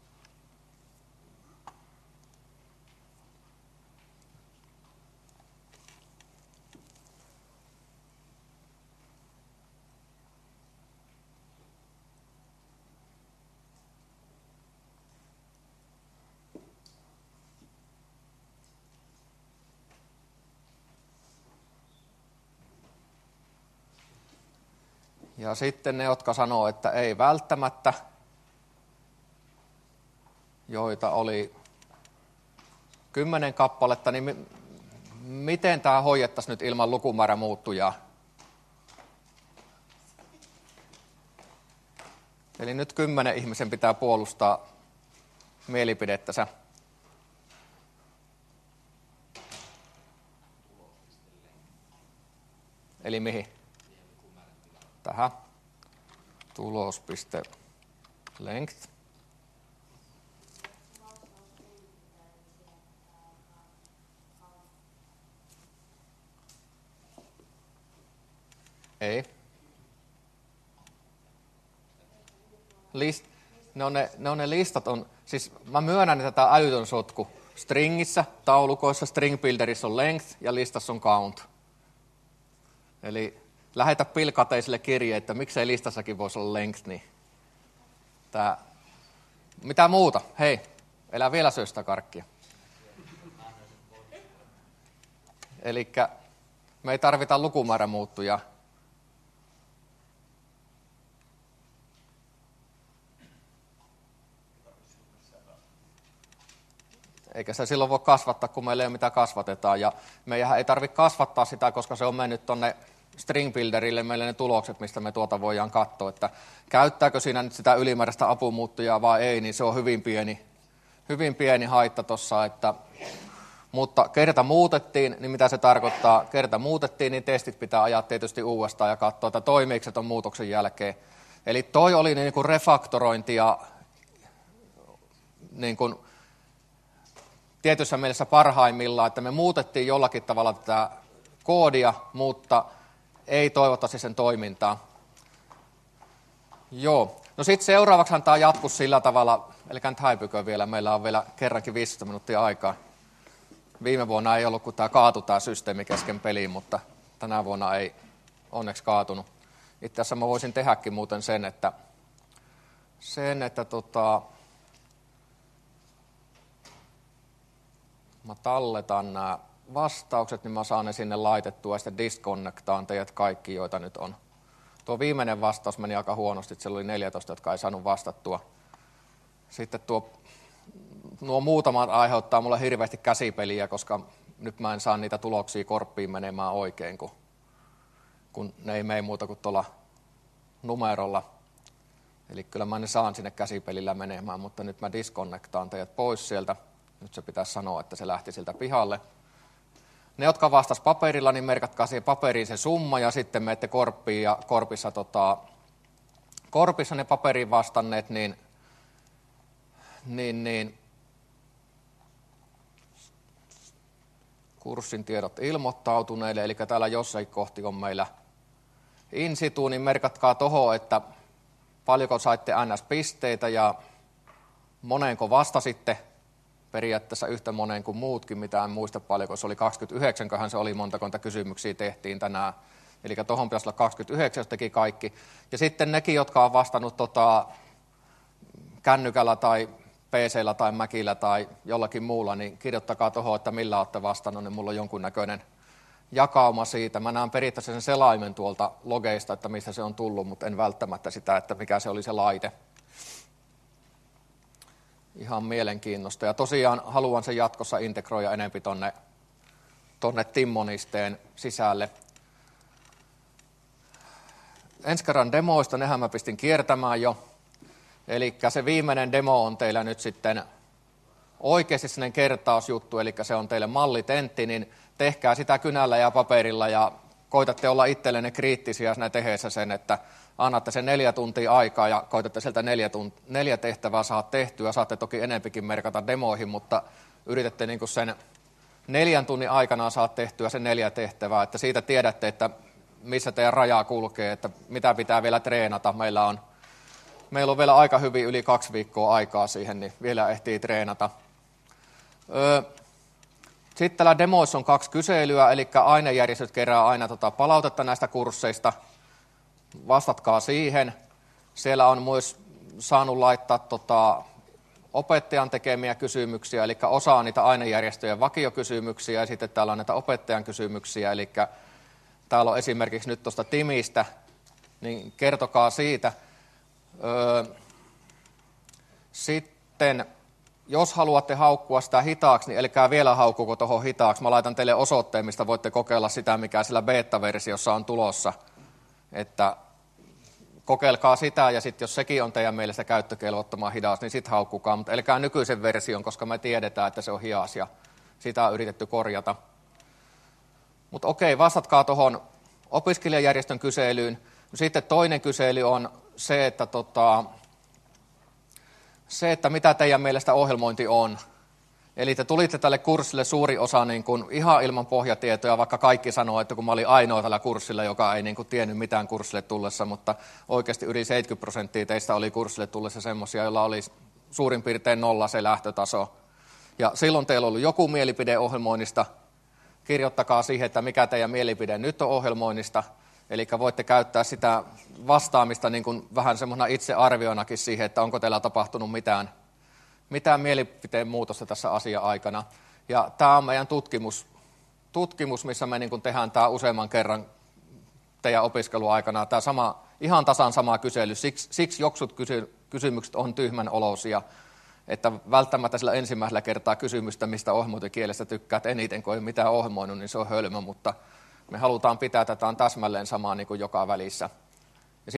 Ja sitten ne, jotka sanoo, että ei välttämättä, joita oli kymmenen kappaletta, niin mi- miten tämä hoidettaisiin nyt ilman lukumäärämuuttujaa? Eli nyt kymmenen ihmisen pitää puolustaa mielipidettänsä. Eli mihin? Tähän. Tulos.length. Ei. List, ne, on ne, ne on ne listat, on, siis mä myönnän, että tämä älytön sotku. Stringissä, taulukoissa, string builderissa on length ja listassa on count. Eli lähetä pilkateisille kirje, että miksei listassakin voisi olla length. Niin tää. Mitä muuta? Hei, elää vielä syö sitä karkkia. Elikkä me ei tarvita lukumäärän muuttujaa. Eikä se silloin voi kasvattaa, kun meillä ei ole mitä kasvatetaan. Ja meidän ei tarvitse kasvattaa sitä, koska se on mennyt tuonne string builderille meille ne tulokset, mistä me tuota voidaan katsoa. Että käyttääkö siinä nyt sitä ylimääräistä apumuuttujaa vai ei, niin se on hyvin pieni, hyvin pieni haitta tuossa. Että, mutta kerta muutettiin, niin mitä se tarkoittaa? Kerta muutettiin, niin testit pitää ajaa tietysti uudestaan ja katsoa, että toimiiko se tuon muutoksen jälkeen. Eli toi oli niin kuin refaktorointi ja niin kuin tietyssä mielessä parhaimmillaan, että me muutettiin jollakin tavalla tätä koodia, mutta ei toivottavasti sen toimintaa. Joo. No sitten seuraavaksihan tämä jatkuu sillä tavalla, eli nyt häipykö vielä, meillä on vielä kerrankin viisitoista minuuttia aikaa. Viime vuonna ei ollut, kun tämä kaatui tämä systeemi kesken peliin, mutta tänä vuonna ei onneksi kaatunut. Itse asiassa mä voisin tehdäkin muuten sen, että, sen, että tota, mä talletan nämä vastaukset, niin mä saan ne sinne laitettua ja sitten disconnectaan teidät kaikki, joita nyt on. Tuo viimeinen vastaus meni aika huonosti, että siellä oli neljätoista, jotka ei saanut vastattua. Sitten tuo, nuo muutamat aiheuttaa mulle hirveästi käsipeliä, koska nyt mä en saa niitä tuloksia korppiin menemään oikein, kun, kun ne ei mene muuta kuin tuolla numerolla. Eli kyllä mä ne saan sinne käsipelillä menemään, mutta nyt mä disconnectaan teidät pois sieltä. Nyt se pitäisi sanoa, että se lähti siltä pihalle. Ne, jotka vastasivat paperilla, niin merkatkaa siihen paperiin se summa ja sitten menette korppiin ja korpissa, tota, korpissa ne paperiin vastanneet, niin, niin, niin kurssin tiedot ilmoittautuneille, eli täällä jossain kohti on meillä in situ, niin merkatkaa tuohon, että paljonko saitte N S-pisteitä ja moneenko vastasitte. Periaatteessa yhtä moneen kuin muutkin, mitä en muista paljonko. Se oli kaksikymmentäyhdeksän, kohan se oli montako niitä kysymyksiä tehtiin tänään. Eli tuohon pitäisi olla kaksikymmentäyhdeksän, jos teki kaikki. Ja sitten nekin, jotka on vastannut tota, kännykällä tai P C:llä tai Macillä tai jollakin muulla, niin kirjoittakaa tuohon, että millä olette vastannut, niin mulla on jonkunnäköinen jakauma siitä. Mä näen periaatteessa sen selaimen tuolta logeista, että mistä se on tullut, mutta en välttämättä sitä, että mikä se oli se laite. Ihan mielenkiinnosta. Ja tosiaan haluan sen jatkossa integroida enempi tonne, tonne Timmonisteen sisälle. Ensi kerran demoista, nehän mä pistin kiertämään jo. Eli se viimeinen demo on teillä nyt sitten oikeasti sellainen kertausjuttu, eli se on teille mallitentti, niin tehkää sitä kynällä ja paperilla ja koitatte olla itsellenne kriittisiä siinä tehdessä sen, että annatte sen neljä tuntia aikaa ja koitatte sieltä neljä, tunt- neljä tehtävää saada tehtyä. Saatte toki enempikin merkata demoihin, mutta yritätte niin kuin sen neljän tunnin aikana saada tehtyä sen neljä tehtävää, että siitä tiedätte, että missä teidän rajaa kulkee, että mitä pitää vielä treenata. Meillä on, meillä on vielä aika hyvin yli kaksi viikkoa aikaa siihen, niin vielä ehtii treenata. Öö, Sitten täällä demoissa on kaksi kyselyä, eli ainejärjestöt kerää aina tota palautetta näistä kursseista. Vastatkaa siihen. Siellä on myös saanut laittaa tota opettajan tekemiä kysymyksiä, eli osa on niitä ainejärjestöjen vakiokysymyksiä, ja sitten täällä on näitä opettajan kysymyksiä, eli täällä on esimerkiksi nyt tuosta Timistä, niin kertokaa siitä. Öö, sitten, jos haluatte haukkua sitä hitaaksi, niin älkää vielä haukkuko tuohon hitaaksi. Mä laitan teille osoitteen, mistä voitte kokeilla sitä, mikä sillä beta-versiossa on tulossa. Että kokeilkaa sitä, ja sitten jos sekin on teidän mielestä käyttökelvottoman hidas, niin sitten haukkukaa, mutta älkää nykyisen version, koska me tiedetään, että se on hias, ja sitä on yritetty korjata. Mutta okei, vastatkaa tuohon opiskelijajärjestön kyselyyn. Sitten toinen kysely on se, että, tota, se, että mitä teidän mielestä ohjelmointi on. Eli te tulitte tälle kurssille suuri osa niin kuin ihan ilman pohjatietoja, vaikka kaikki sanoo, että kun mä olin ainoa tällä kurssilla, joka ei niin kuin tiennyt mitään kurssille tullessa, mutta oikeasti yli seitsemänkymmentä prosenttia teistä oli kurssille tullessa semmoisia, joilla oli suurin piirtein nolla se lähtötaso. Ja silloin teillä on ollut joku mielipide ohjelmoinnista. Kirjoittakaa siihen, että mikä teidän mielipide nyt on ohjelmoinnista. Eli voitte käyttää sitä vastaamista niin kuin vähän semmoisena itsearvionakin siihen, että onko teillä tapahtunut mitään, mitään mielipiteen muutosta tässä asia-aikana. Ja tämä on meidän tutkimus, tutkimus missä me niin kuin tehdään tämä useamman kerran teidän opiskeluaikana. Tämä sama, ihan tasan sama kysely. Siksi, siksi joksut kysy, kysymykset on tyhmän olosia. Että välttämättä sillä ensimmäisellä kertaa kysymystä, mistä ohjelmointikielestä tykkäät eniten, kun ei mitään ohjelmoinut, niin se on hölmö, mutta me halutaan pitää tätä täsmälleen samaa niin kuin joka välissä.